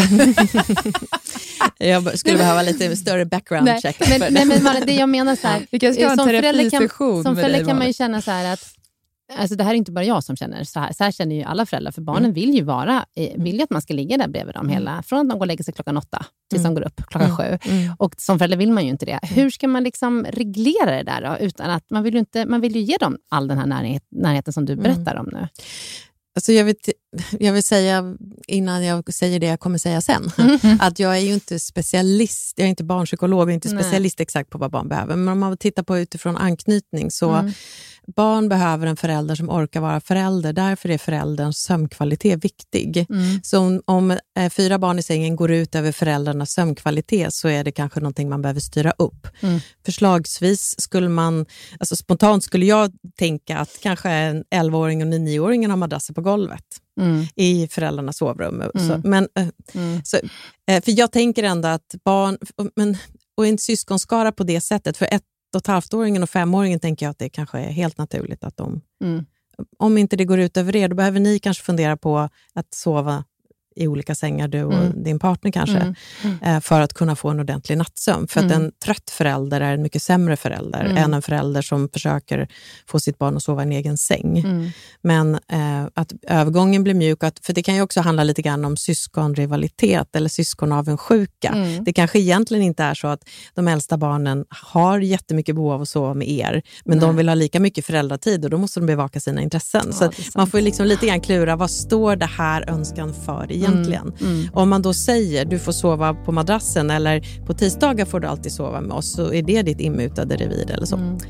Jag skulle behöva lite större background nej, check. Men, nej, men Malin, det jag menar så här, vi kanske ska ha en terapisession. Som förälder kan man ju känna så här att alltså det här är inte bara jag som känner så här. Så här känner ju alla föräldrar. För barnen mm. vill ju vara, vill ju att man ska ligga där bredvid dem hela. Från att de går och lägger sig klockan åtta tills mm. de går upp klockan mm. sju. Mm. Och som förälder vill man ju inte det. Hur ska man liksom reglera det där då? Utan att man vill ju, inte, man vill ju ge dem all den här närhet, närheten som du berättar mm. om nu. Alltså jag, vet, jag vill säga innan jag säger det jag kommer säga sen. Mm. Att jag är ju inte specialist. Jag är inte barnpsykolog och inte specialist Nej. exakt på vad barn behöver. Men om man tittar på utifrån anknytning så mm. barn behöver en förälder som orkar vara förälder. Därför är förälderns sömnkvalitet viktig. Mm. Så om, om eh, fyra barn i sängen går ut över föräldrarnas sömnkvalitet så är det kanske någonting man behöver styra upp. Mm. Förslagsvis skulle man, alltså spontant skulle jag tänka att kanske en elvaåring och en nioåring har madrasser på golvet. Mm. I föräldrarnas sovrum. Mm. Så, men, äh, mm. så, äh, för jag tänker ändå att barn, men, och en syskonskara på det sättet, för ett och ett halvtåringen och femåringen tänker jag att det kanske är helt naturligt att de, mm. om inte det går ut över er, då behöver ni kanske fundera på att sova i olika sängar, du och mm. din partner kanske, mm. Mm. för att kunna få en ordentlig nattsömn. För mm. att en trött förälder är en mycket sämre förälder mm. än en förälder som försöker få sitt barn att sova i en egen säng. Mm. Men eh, att övergången blir mjuk, att, för det kan ju också handla lite grann om syskonrivalitet eller syskonavundsjuka. Mm. Det kanske egentligen inte är så att de äldsta barnen har jättemycket behov av att sova med er, men Nej. de vill ha lika mycket föräldratid och då måste de bevaka sina intressen. Ja, så man får liksom lite grann klura, vad står det här önskan för egentligen? Mm, mm. Om man då säger du får sova på madrassen eller på tisdagar får du alltid sova med oss, så är det ditt inmutade revir eller så. Mm.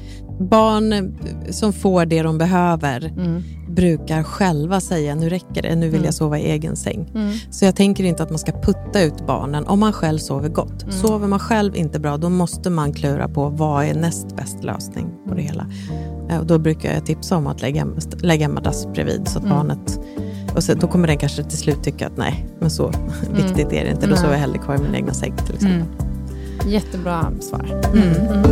Barn som får det de behöver mm. brukar själva säga nu räcker det, nu vill mm. jag sova i egen säng. Mm. Så jag tänker inte att man ska putta ut barnen om man själv sover gott. Mm. Sover man själv inte bra, då måste man klura på vad är näst bästa lösning på det hela. Och då brukar jag tipsa om att lägga, lägga en madrass bredvid så att mm. barnet. Och så, då kommer den kanske till slut tycka att nej, men så mm. viktigt är det inte. Då mm. sover jag hellre kvar i min egna säng till exempel. Mm. Jättebra svar. Mm. Mm.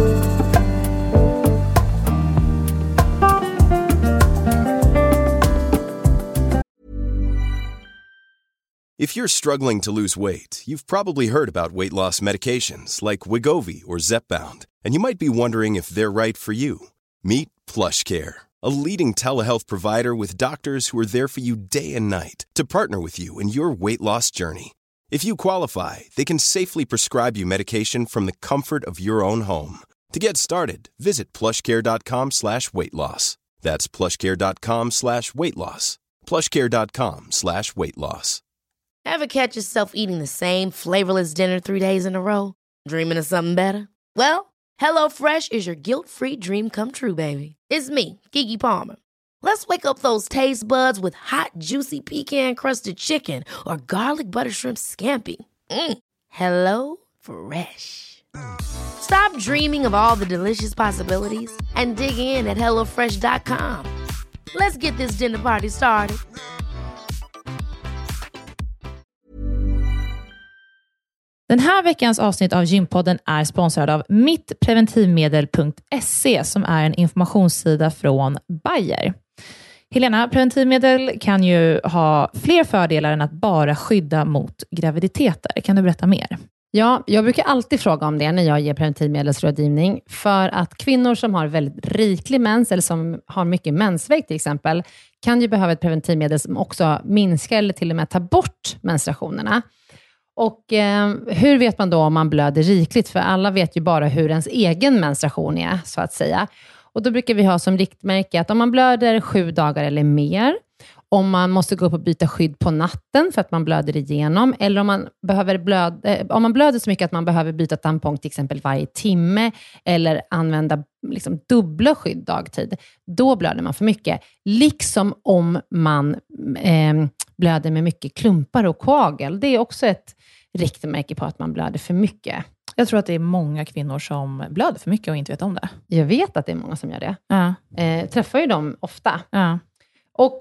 If you're struggling to lose weight, you've probably heard about weight loss medications like Wegovy or Zepbound, and you might be wondering if they're right for you. Meet PlushCare, a leading telehealth provider with doctors who are there for you day and night to partner with you in your weight loss journey. If you qualify, they can safely prescribe you medication from the comfort of your own home. To get started, visit plushcare.com slash weight loss. That's plushcare.com slash weight loss. plushcare.com slash weight loss. Ever catch yourself eating the same flavorless dinner three days in a row? Dreaming of something better? Well, HelloFresh is your guilt-free dream come true, baby. It's me, Keke Palmer. Let's wake up those taste buds with hot, juicy pecan-crusted chicken or garlic butter shrimp scampi. Mm. Hello Fresh. Stop dreaming of all the delicious possibilities and dig in at hello fresh dot com. Let's get this dinner party started. Den här veckans avsnitt av Gympodden är sponsrad av mitt preventivmedel punkt se som är en informationssida från Bayer. Helena, preventivmedel kan ju ha fler fördelar än att bara skydda mot graviditeter. Kan du berätta mer? Ja, jag brukar alltid fråga om det när jag ger preventivmedelsrådgivning. För att kvinnor som har väldigt riklig mens eller som har mycket mensvärk till exempel kan ju behöva ett preventivmedel som också minskar eller till och med tar bort menstruationerna. Och eh, hur vet man då om man blöder rikligt? För alla vet ju bara hur ens egen menstruation är, så att säga. Och då brukar vi ha som riktmärke att om man blöder sju dagar eller mer, om man måste gå upp och byta skydd på natten för att man blöder igenom, eller om man, behöver blöda, eh, om man blöder så mycket att man behöver byta tampong till exempel varje timme, eller använda liksom, dubbla skydd dagtid, då blöder man för mycket. Liksom om man eh, blöder med mycket klumpar och koagel. Det är också ett riktmärke på att man blöder för mycket. Jag tror att det är många kvinnor som blöder för mycket och inte vet om det. Jag vet att det är många som gör det. Ja. Eh, träffar ju dem ofta. Ja. Och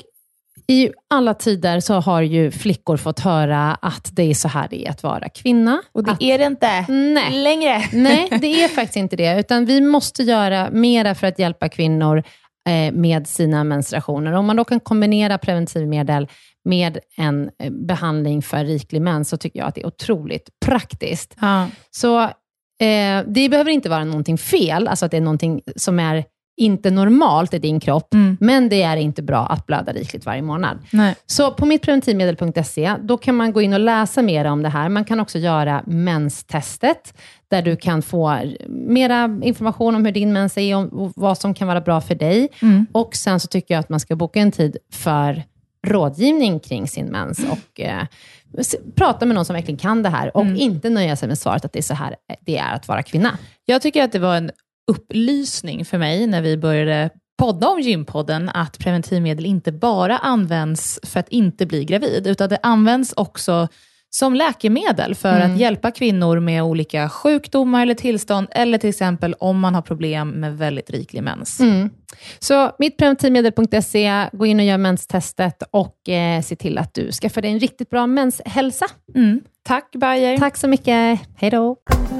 i alla tider så har ju flickor fått höra att det är så här det är att vara kvinna. Och det att, är det inte nej, längre. Nej, det är faktiskt inte det. Utan vi måste göra mera för att hjälpa kvinnor eh, med sina menstruationer. Om man då kan kombinera preventivmedel med en eh, behandling för riklig mens, så tycker jag att det är otroligt praktiskt. Ja. Så eh, det behöver inte vara någonting fel, alltså att det är någonting som är inte normalt i din kropp, Mm. men det är inte bra att blöda rikligt varje månad. Nej. Så på mitt preventivmedel punkt se, då kan man gå in och läsa mer om det här. Man kan också göra menstestet, där du kan få mera information om hur din mens är och vad som kan vara bra för dig. Mm. Och sen så tycker jag att man ska boka en tid för rådgivning kring sin mens och eh, prata med någon som verkligen kan det här och Mm. inte nöja sig med svaret att det är så här det är att vara kvinna. Jag tycker att det var en upplysning för mig när vi började podda om Gympodden, att preventivmedel inte bara används för att inte bli gravid, utan det används också som läkemedel för Mm. att hjälpa kvinnor med olika sjukdomar eller tillstånd, eller till exempel om man har problem med väldigt riklig mens. Mm. Så mitt preventivmedel punkt se, gå in och gör menstestet och eh, se till att du skaffar dig en riktigt bra menshälsa. Mm. Tack Bayer. Tack så mycket. Hej då.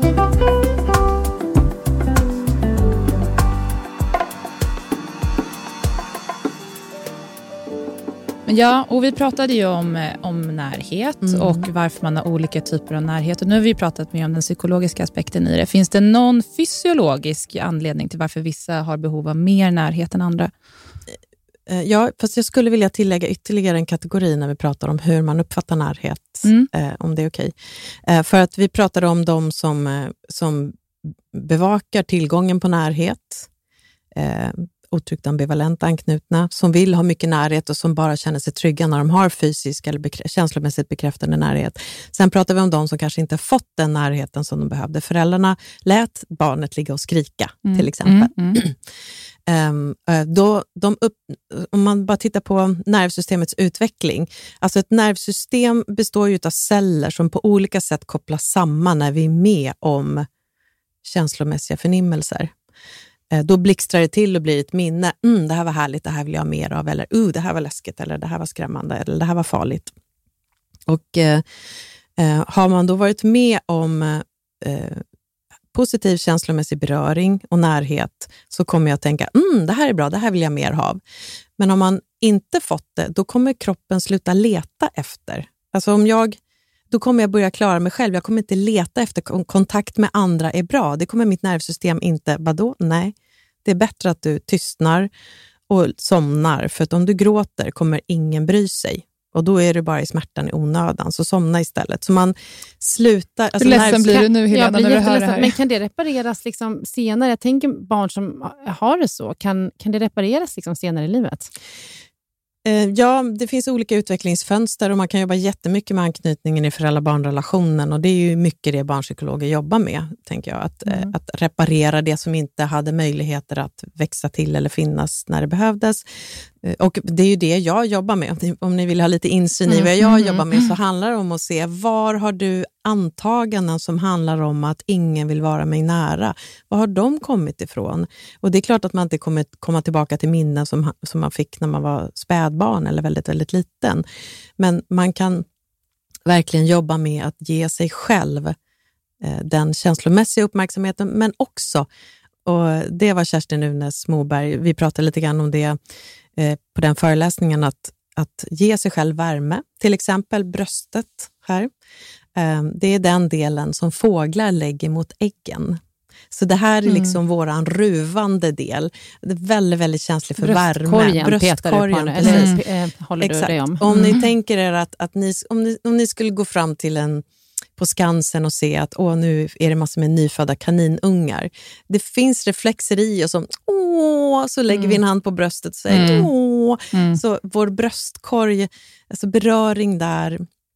Ja, och vi pratade ju om, om närhet Mm. och varför man har olika typer av närhet. Och nu har vi pratat mer om den psykologiska aspekten i det. Finns det någon fysiologisk anledning till varför vissa har behov av mer närhet än andra? Ja, fast jag skulle vilja tillägga ytterligare en kategori när vi pratar om hur man uppfattar närhet, Mm. eh, om det är okej. Eh, för att vi pratade om de som, eh, som bevakar tillgången på närhet, eh, otryggt ambivalent anknutna, som vill ha mycket närhet och som bara känner sig trygga när de har fysisk eller bekrä- känslomässigt bekräftande närhet. Sen pratar vi om de som kanske inte fått den närheten som de behövde. Föräldrarna lät barnet ligga och skrika, Mm. till exempel. Mm. Mm. Um, då, de upp, om man bara tittar på nervsystemets utveckling, alltså ett nervsystem består ju av celler som på olika sätt kopplas samman när vi är med om känslomässiga förnimmelser. Uh, då blixtrar det till och blir ett minne. Mm, det här var härligt, det här vill jag ha mer av. Eller uh, det här var läskigt, eller det här var skrämmande, eller det här var farligt. Och uh, uh, har man då varit med om uh, positiv känslomässig beröring och närhet, så kommer jag att tänka, mm, det här är bra, det här vill jag mer ha. Men om man inte fått det, då kommer kroppen sluta leta efter. Alltså om jag, då kommer jag börja klara mig själv. Jag kommer inte leta efter kontakt med andra är bra. Det kommer mitt nervsystem inte, vadå? Nej, det är bättre att du tystnar och somnar. För att om du gråter kommer ingen bry sig. Och då är du bara i smärtan i onödan. Så somna istället. Så man slutar... Hur ledsen blir du nu, Helena, jag blir när du hör det jätteledsen. här? Men kan det repareras liksom senare? Jag tänker barn som har det så. Kan, kan det repareras liksom senare i livet? Eh, ja, det finns olika utvecklingsfönster och man kan jobba jättemycket med anknytningen i föräldrar-barnrelationen, och det är ju mycket det barnpsykologer jobbar med, tänker jag. Att, Mm. eh, att reparera det som inte hade möjligheter att växa till eller finnas när det behövdes. Eh, och det är ju det jag jobbar med. Om ni, om ni vill ha lite insyn i vad jag Mm. jobbar med, så handlar det om att se, var har du antaganden som handlar om att ingen vill vara mig nära? Var har de kommit ifrån? Och det är klart att man inte kommer komma tillbaka till minnen som, som man fick när man var spädbarn eller väldigt, väldigt liten. Men man kan verkligen jobba med att ge sig själv eh, den känslomässiga uppmärksamheten, men också, och det var Kerstin Nunes Moberg, vi pratade lite grann om det eh, på den föreläsningen, att, att ge sig själv värme, till exempel bröstet här. Eh, det är den delen som fåglar lägger mot äggen. Så det här är liksom mm. våran ruvande del. Det är väldigt, väldigt känslig för bröstkorgen, värme. Bröstkorgen, precis. Mm. Håller du Exakt. dig om? Om mm. ni tänker er att, att ni, om, ni, om ni skulle gå fram till en på Skansen och se att åh, nu är det massor med nyfödda kaninungar. Det finns reflexer i oss som åh, så lägger mm. vi en hand på bröstet och säger mm. åh. Mm. Så vår bröstkorg, alltså beröring där.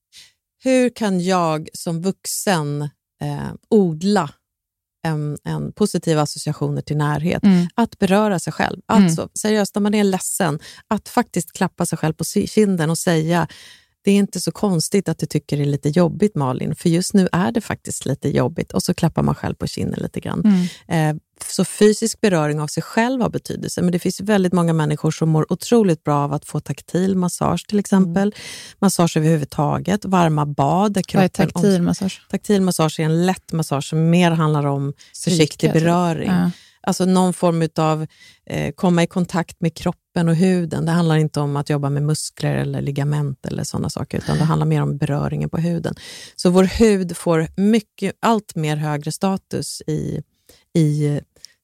Hur kan jag som vuxen eh, odla En, en positiva associationer till närhet, mm. att beröra sig själv, alltså mm. seriöst när man är ledsen, att faktiskt klappa sig själb på kinden och säga, det är inte så konstigt att du tycker det är lite jobbigt, Malin, för just nu är det faktiskt lite jobbigt, och så klappar man själv på kinden lite grann. Mm. Eh, så fysisk beröring av sig själv har betydelse, men det finns väldigt många människor som mår otroligt bra av att få taktil massage till exempel, mm. massage överhuvudtaget, varma bad där kroppen... Vad är taktil massage? Taktil massage är en lätt massage som mer handlar om försiktig beröring. Ja. Alltså någon form av eh, komma i kontakt med kroppen och huden. Det handlar inte om att jobba med muskler eller ligament eller sådana saker, utan det handlar mer om beröringen på huden. Så vår hud får mycket, allt mer högre status i, i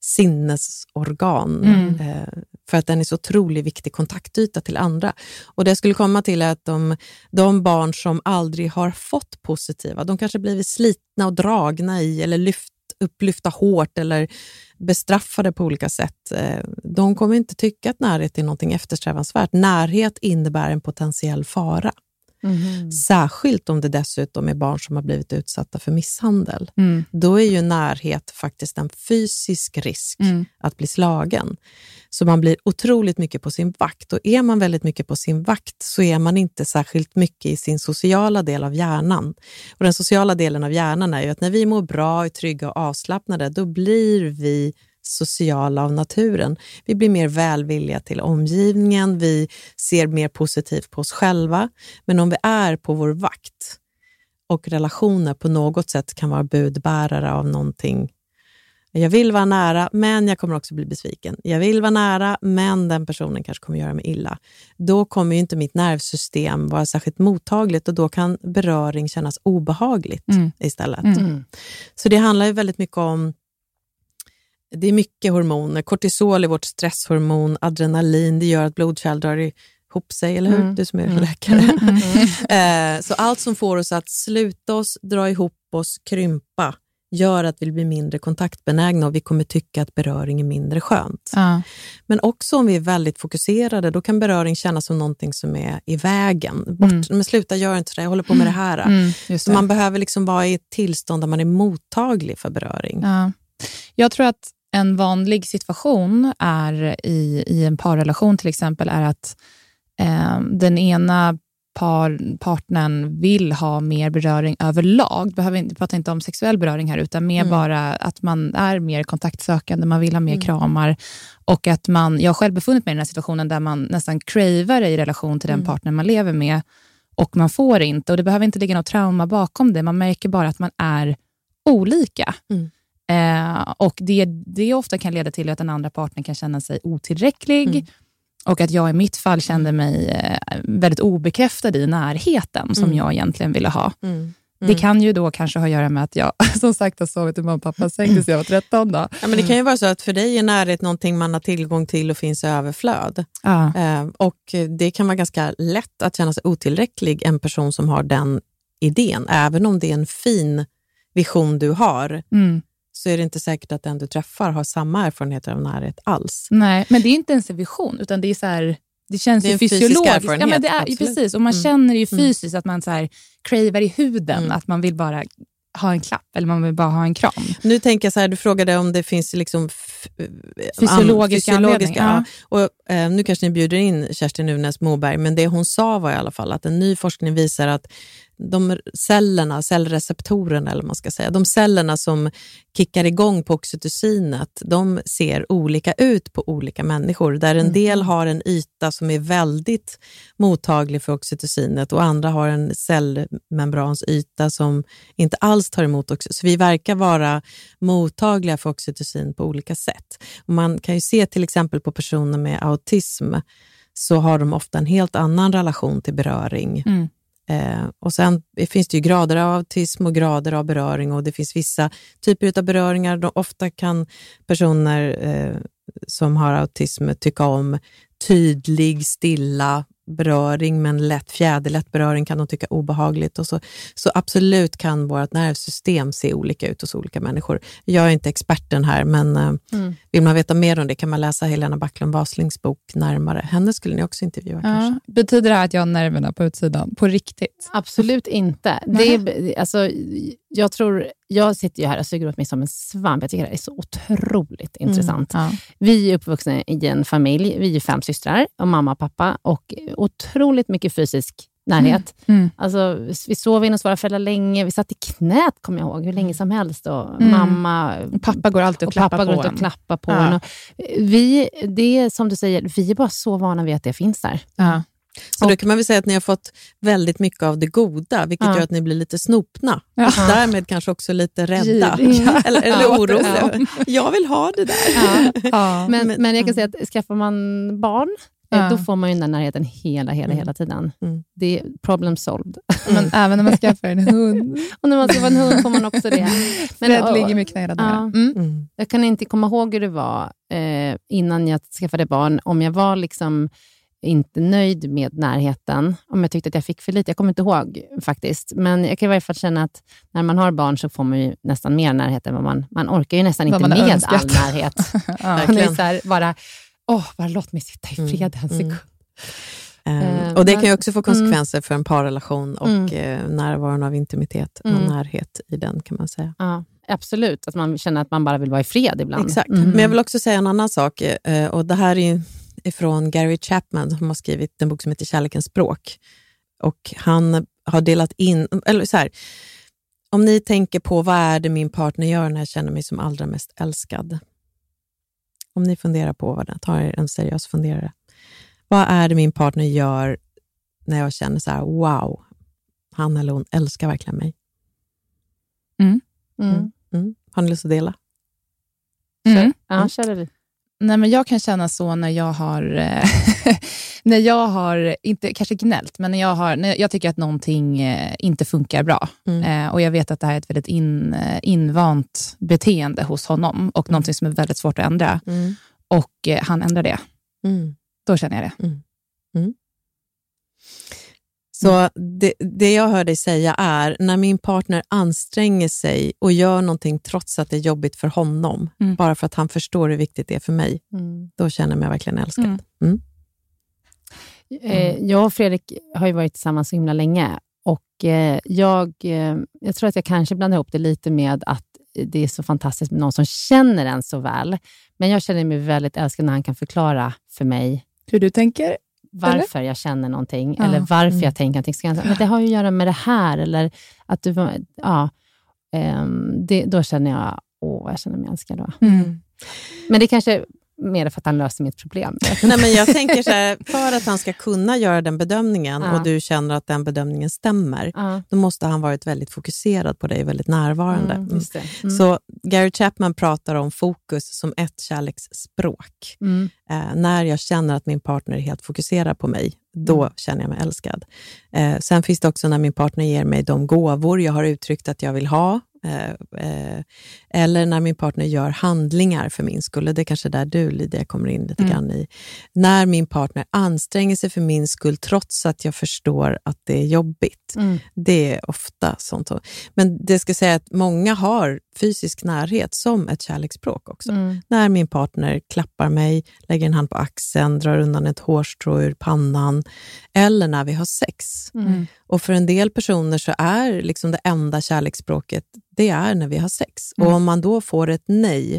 sinnesorgan. Mm. Eh, för att den är så otroligt viktig kontaktyta till andra. Och det skulle komma till att de, de barn som aldrig har fått positiva, de kanske blivit slitna och dragna i eller lyft upplyfta hårt eller bestraffade på olika sätt. De kommer inte tycka att närhet är någonting eftersträvansvärt. Närhet innebär en potentiell fara. Mm. Särskilt om det dessutom är barn som har blivit utsatta för misshandel. Mm. Då är ju närhet faktiskt en fysisk risk mm. att bli slagen. Så man blir otroligt mycket på sin vakt. Och är man väldigt mycket på sin vakt så är man inte särskilt mycket i sin sociala del av hjärnan. Och den sociala delen av hjärnan är ju att när vi mår bra, är trygga och avslappnade, då blir vi sociala av naturen. Vi blir mer välvilliga till omgivningen, vi ser mer positivt på oss själva. Men om vi är på vår vakt och relationer på något sätt kan vara budbärare av någonting. Jag vill vara nära, men jag kommer också bli besviken. Jag vill vara nära, men den personen kanske kommer göra mig illa. Då kommer ju inte mitt nervsystem vara särskilt mottagligt, och då kan beröring kännas obehagligt mm. istället. Mm. Så det handlar ju väldigt mycket om, det är mycket hormoner. Kortisol är vårt stresshormon, adrenalin, det gör att blodkärl drar ihop sig, eller hur? Mm. Du som är mm. läkare. Mm. Mm. eh, så allt som får oss att sluta oss, dra ihop oss, krympa, gör att vi blir mindre kontaktbenägna, och vi kommer tycka att beröring är mindre skönt. Ja. Men också om vi är väldigt fokuserade, då kan beröring kännas som någonting som är i vägen. Bort, mm. Men sluta, gör inte det, jag håller på med det här. Mm, just det. Så man behöver liksom vara i ett tillstånd där man är mottaglig för beröring. Ja. Jag tror att en vanlig situation är i, i en parrelation till exempel är att eh, den ena par, partnern vill ha mer beröring överlag. Behöver inte prata inte om sexuell beröring här, utan mer mm. bara att man är mer kontaktsökande, man vill ha mer mm. kramar, och att man, jag har själv befunnit mig i den här situationen där man nästan cravar i relation till den mm. partner man lever med, och man får inte, och det behöver inte ligga något trauma bakom det, man märker bara att man är olika. Mm. Eh, och det, det ofta kan leda till att den andra partnern kan känna sig otillräcklig mm. och att jag i mitt fall kände mig eh, väldigt obekräftad i närheten som mm. jag egentligen ville ha. Mm. Mm. Det kan ju då kanske ha att göra med att jag som sagt har sovit i mamma och pappas säng tills jag var tretton. Då. Ja, men det kan ju vara så att för dig är närhet någonting man har tillgång till och finns i överflöd. Ja. Eh, och det kan vara ganska lätt att känna sig otillräcklig, en person som har den idén. Även om det är en fin vision du har, mm. så är det inte säkert att den du träffar har samma erfarenheter av närhet alls. Nej, men det är inte ens en vision, utan det är så här, det känns det ju fysiologiskt. Ja, men det är, precis, och man mm. känner ju fysiskt mm. att man så här cravar i huden, mm. att man vill bara ha en klapp eller man vill bara ha en kram. Nu tänker jag så här, du frågade om det finns liksom fysiologiska fysiologiska ja. Och, eh, nu kanske ni bjuder in Kerstin Nunäs Moberg, men det hon sa var i alla fall att en ny forskning visar att de cellerna, cellreceptorerna eller man ska säga, de cellerna som kickar igång på oxytocinet, de ser olika ut på olika människor. Där en del har en yta som är väldigt mottaglig för oxytocinet och andra har en cellmembransyta som inte alls tar emot oxytocin. Så vi verkar vara mottagliga för oxytocin på olika sätt. Och man kan ju se till exempel på personer med autism, så har de ofta en helt annan relation till beröring. Mm. Eh, och sen finns det ju grader av autism och grader av beröring, och det finns vissa typer av beröringar. De, ofta kan personer eh, som har autism tycka om tydlig, stilla beröring, men lätt fjäderlätt beröring kan de tycka obehagligt. Och så, så absolut kan vårt nervsystem se olika ut hos olika människor. Jag är inte experten här, men eh, mm. vill man veta mer om det kan man läsa Helena Backlund Waslings bok närmare. Henne skulle ni också intervjua ja. kanske. Betyder det här att jag har nerverna på utsidan? På riktigt? Absolut inte. Det är, alltså, jag tror, jag sitter ju här och suger åt mig som en svamp. Jag tycker det är så otroligt mm. intressant. Ja. Vi är uppvuxna i en familj, vi är fem systrar och mamma och pappa, och otroligt mycket fysisk närhet. Mm. Mm. Alltså, vi sov in hos våra föräldrar länge. Vi satt i knät, kommer jag ihåg, hur länge som helst. Och mm. mamma pappa går alltid och, och klappar pappa på går en. Och klappar på ja. en. Och vi, det är som du säger, vi är bara så vana vid att det finns där. Ja. Så då kan man väl säga att ni har fått väldigt mycket av det goda, vilket ja. gör att ni blir lite snopna. Ja. Och därmed kanske också lite rädda. Ja. Eller, eller ja. oroliga. Ja. Jag vill ha det där. Ja. Ja. Men, men, men jag kan säga att skaffar man barn, ja. då får man ju den här närheten hela, hela, mm. hela tiden. Mm. Det är problem solved. Men även när man skaffar en hund. Och när man skaffar en hund får man också det. Men Fred ligger mycket nära där. Ja. Mm. Mm. Jag kan inte komma ihåg hur det var eh, innan jag skaffade barn. Om jag var liksom inte nöjd med närheten, om jag tyckte att jag fick för lite, jag kommer inte ihåg faktiskt, men jag kan i varje fall känna att när man har barn så får man ju nästan mer närhet än vad man, man orkar ju nästan inte med önskat. All närhet. Ja, man är så här, bara, åh, bara låt mig sitta i fred en sekund. Mm. Mm. Och det kan ju också få konsekvenser mm. för en parrelation och mm. närvaron av intimitet mm. och närhet i den, kan man säga. Ja. Absolut, att man känner att man bara vill vara i fred ibland. Exakt, mm. men jag vill också säga en annan sak, och det här är ifrån Gary Chapman som har skrivit en bok som heter Kärlekens språk. Och han har delat in, eller så här, om ni tänker på vad är det min partner gör när jag känner mig som allra mest älskad. Om ni funderar på vad det, tar er en seriös funderare. Vad är det min partner gör när jag känner så här, wow, han eller hon älskar verkligen mig. Mm. Mm. Mm. Mm. Har ni lust att dela? Mm. Ja, kör det. Nej, men jag kan känna så när jag har när jag har inte kanske gnällt, men när jag har när jag tycker att någonting eh, inte funkar bra mm. eh, och jag vet att det här är ett väldigt in, eh, invant beteende hos honom och mm. någonting som är väldigt svårt att ändra mm. och eh, han ändrar det. Mm. Då känner jag det. Mm. Mm. Så det, det jag hör dig säga är, när min partner anstränger sig och gör någonting trots att det är jobbigt för honom, mm. bara för att han förstår hur viktigt det är för mig, mm. då känner jag mig verkligen älskad. Mm. Mm. Eh, jag och Fredrik har ju varit tillsammans så himla länge, och eh, jag, eh, jag tror att jag kanske blandar ihop det lite med att det är så fantastiskt med någon som känner en så väl. Men jag känner mig väldigt älskad när han kan förklara för mig hur du tänker. Varför eller? Jag känner någonting, ja. Eller varför mm. jag tänker någonting. Ska jag, men det har ju att göra med det här, eller att du, ja, um, det, då känner jag, åh, jag känner mig älskad då. Mm. Men det kanske mer för att han löser mitt problem. Nej, men jag tänker så här, för att han ska kunna göra den bedömningen ja. och du känner att den bedömningen stämmer, ja. då måste han varit väldigt fokuserad på dig, väldigt närvarande. Mm, just det. Mm. Så Gary Chapman pratar om fokus som ett kärleksspråk. Mm. Eh, när jag känner att min partner är helt fokuserad på mig, då mm. känner jag mig älskad. Eh, sen finns det också när min partner ger mig de gåvor jag har uttryckt att jag vill ha. Eh, eh, eller när min partner gör handlingar för min skull. Det är kanske där du, Lydia, kommer in lite mm. grann i. När min partner anstränger sig för min skull trots att jag förstår att det är jobbigt. Mm. Det är ofta sånt. Men det ska säga att många har fysisk närhet som ett kärleksspråk också. Mm. När min partner klappar mig, lägger en hand på axeln, drar undan ett hårstrå ur pannan. Eller när vi har sex. Mm. Och för en del personer så är liksom det enda kärleksspråket, det är när vi har sex. Mm. Och om man då får ett nej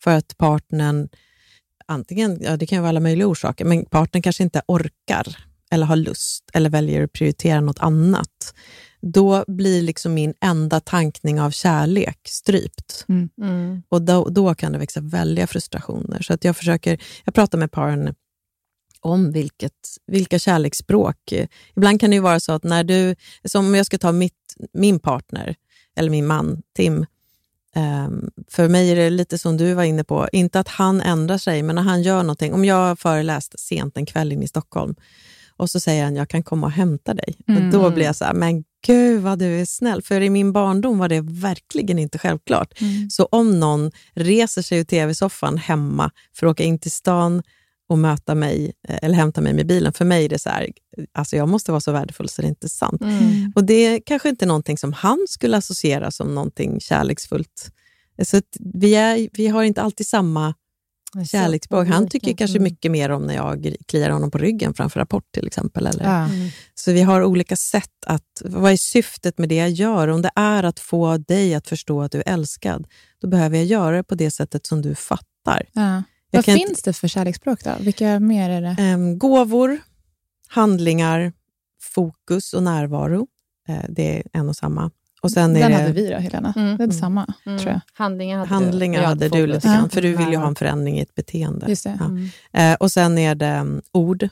för att partnern, antingen, ja det kan ju vara alla möjliga orsaker, men partnern kanske inte orkar eller har lust eller väljer att prioritera något annat. Då blir liksom min enda tankning av kärlek strypt. Mm. Mm. Och då, då kan det växa väldiga frustrationer. Så att jag försöker, jag pratar med paren om vilket, vilka kärleksspråk. Ibland kan det ju vara så att när du, som om jag ska ta mitt, min partner, eller min man, Tim. Um, för mig är det lite som du var inne på, inte att han ändrar sig, men när han gör någonting. Om jag har föreläst sent en kväll in i Stockholm, och så säger han, jag kan komma och hämta dig. Mm. Och då blir jag så här, men gud vad du är snäll. För i min barndom var det verkligen inte självklart. Mm. Så om någon reser sig ur tv-soffan hemma för att åka in till stan och möta mig, eller hämta mig med bilen, för mig är det så här, alltså jag måste vara så värdefull så det är inte sant. Mm. Och det är kanske inte någonting som han skulle associera som någonting kärleksfullt. Så att vi, är, vi har inte alltid samma kärleksspråk. Han tycker mm. kanske mycket mer om när jag kliar honom på ryggen framför Rapport till exempel. Eller? Ja. Mm. Så vi har olika sätt att, vad är syftet med det jag gör? Om det är att få dig att förstå att du är älskad, då behöver jag göra det på det sättet som du fattar. Ja. Vad finns inte, det för kärleksspråk då? Vilka mer är det? Um, gåvor, handlingar, fokus och närvaro. Uh, det är en och samma. Och sen Den är det, hade vi då, Helena. Mm. Det är detsamma, mm. tror jag. Handlingar hade handlingar du, hade du lite grann, för du vill ju ha en förändring i ett beteende. Just det. Ja. Mm. Uh, och sen är det um, ord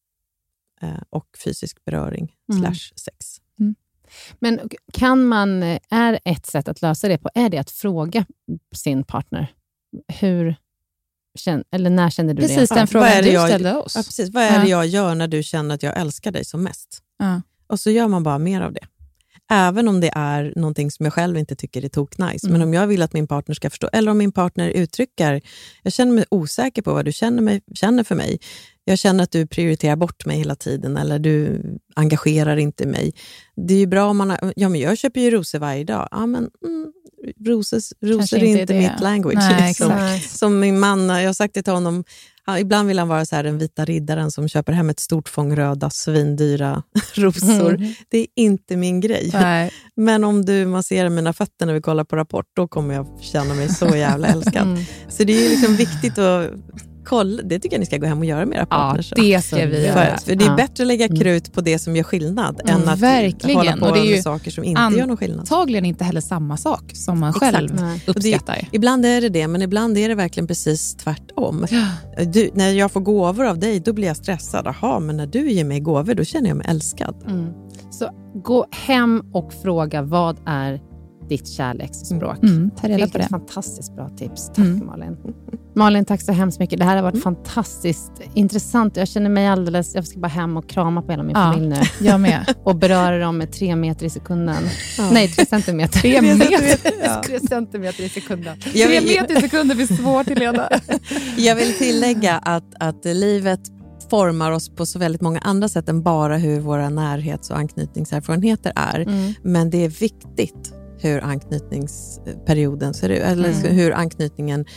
uh, och fysisk beröring mm. slash sex. Mm. Men kan man, är ett sätt att lösa det på, är det att fråga sin partner? Hur... Eller när kände du precis det? Den frågan du jag, ställde oss. Ja, precis. Vad är ja. det jag gör när du känner att jag älskar dig som mest? Ja. Och så gör man bara mer av det. Även om det är någonting som jag själv inte tycker är tok nice. Mm. Men om jag vill att min partner ska förstå, eller om min partner uttrycker, jag känner mig osäker på vad du känner, mig, känner för mig. Jag känner att du prioriterar bort mig hela tiden, eller du engagerar inte mig. Det är ju bra om man har, ja men jag köper ju rosor varje dag. Ja men mm, roses, rosor är inte, inte mitt language. Nej, liksom. Som min man, jag har sagt det till honom, ja, ibland vill han vara så här den vita riddaren som köper hem ett stort fång röda svindyra rosor. Mm. Det är inte min grej. Nej. Men om du masserar mina fötter när vi kollar på Rapport, då kommer jag känna mig så jävla älskad. Mm. Så det är ju liksom viktigt att kolla, det tycker jag ni ska gå hem och göra med era partners. Ja, det ska vi för, göra. för det är ja. bättre att lägga krut på det som gör skillnad mm, än att verkligen. hålla på och det är ju med saker som inte gör någon skillnad. Antagligen inte heller samma sak som man själv Exakt. uppskattar. Det, ibland är det det, men ibland är det verkligen precis tvärtom. Ja. Du, när jag får gåvor av dig, då blir jag stressad. Aha, men när du ger mig gåvor, då känner jag mig älskad. Mm. Så gå hem och fråga, vad är ditt kärleksspråk? Mm, ta reda på det. Fantastiskt bra tips. Tack mm. Malin. Malin, tack så hemskt mycket. Det här har varit mm. fantastiskt intressant. Jag känner mig alldeles, jag ska bara hem och krama på hela min ja, familj nu. Jag med. Och beröra dem med tre meter i sekunden. Ja. Nej, tre centimeter. Tre meter, ja. tre centimeter i sekunden. Jag vill, tre meter i sekunden blir svårt att leda. Jag vill tillägga att, att livet formar oss på så väldigt många andra sätt än bara hur våra närhets- och anknytningserfarenheter är. Mm. Men det är viktigt hur anknytningsperioden ser ut, eller mm. hur anknytningen,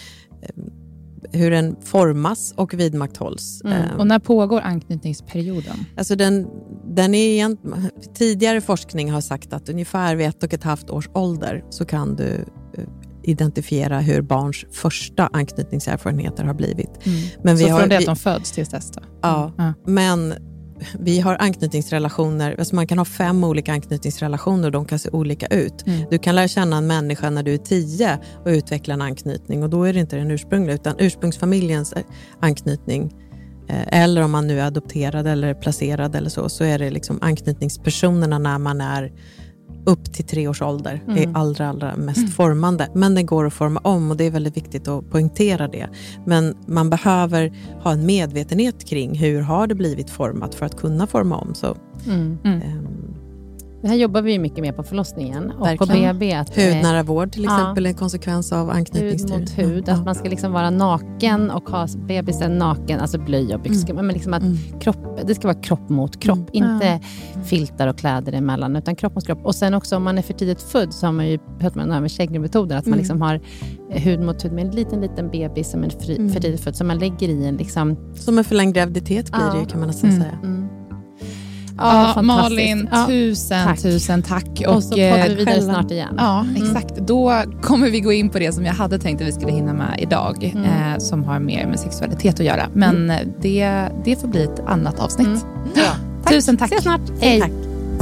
hur den formas och vidmakthålls. Mm. Och när pågår anknytningsperioden? Alltså den, den är egentligen, tidigare forskning har sagt att ungefär vid ett och ett halvt års ålder så kan du identifiera hur barns första anknytningserfarenheter har blivit. Mm. Men vi så har, från det att de föds tills dess då? Ja, mm. men vi har anknytningsrelationer, alltså man kan ha fem olika anknytningsrelationer och de kan se olika ut. Mm. Du kan lära känna en människa när du är tio och utveckla en anknytning, och då är det inte den ursprungliga utan ursprungsfamiljens anknytning, eller om man nu är adopterad eller placerad eller så, så är det liksom anknytningspersonerna när man är upp till tre års ålder mm. är allra, allra mest mm. formande. Men det går att forma om och det är väldigt viktigt att poängtera det. Men man behöver ha en medvetenhet kring hur har det blivit format för att kunna forma om. Så, mm. Mm. Um, det här jobbar vi ju mycket med på förlossningen och verkligen. På B B. Att hudnära vård till exempel är ja. en konsekvens av anknytningsstil. Hud mot hud, ja. Att man ska liksom vara naken och ha bebisen naken, alltså blöja och byxor. Mm. Men liksom att mm. kropp, det ska vara kropp mot kropp, mm. inte mm. filtar och kläder emellan, utan kropp mot kropp. Och sen också om man är för tidigt född så har man ju hört man med Schegner-metoden att mm. man liksom har hud mot hud med en liten, liten bebis som är fri, mm. för tidigt född. Så man lägger i en liksom... Som en förlängd graviditet blir ja. det ju, kan man nästan mm. säga. Mm. Ja, fantastiskt. Malin, Ja, tusen, tack. tusen tack. Och så poddar vi vidare själva. snart igen. Ja, exakt. Då kommer vi gå in på det som jag hade tänkt att vi skulle hinna med idag, Mm. eh, som har mer med sexualitet att göra. Men mm. det, det får bli ett annat avsnitt. Mm. Ja. Tack. Tusen tack. Ses snart. Hej. Tack.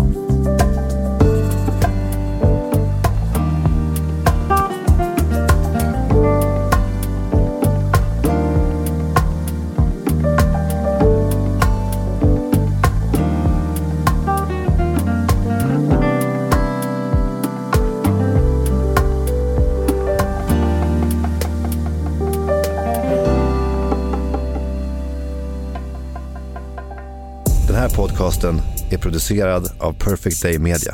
Den här podcasten är producerad av Perfect Day Media.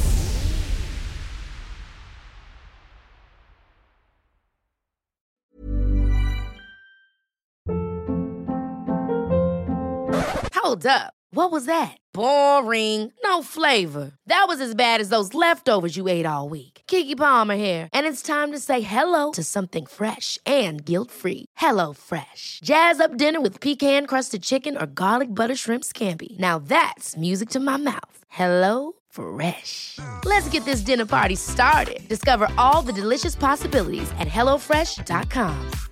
Hold up. What was that? Boring. No flavor. That was as bad as those leftovers you ate all week. Keke Palmer here, and it's time to say hello to something fresh and guilt-free. Hello Fresh. Jazz up dinner with pecan-crusted chicken or garlic butter shrimp scampi. Now that's music to my mouth. Hello Fresh. Let's get this dinner party started. Discover all the delicious possibilities at hello fresh dot com.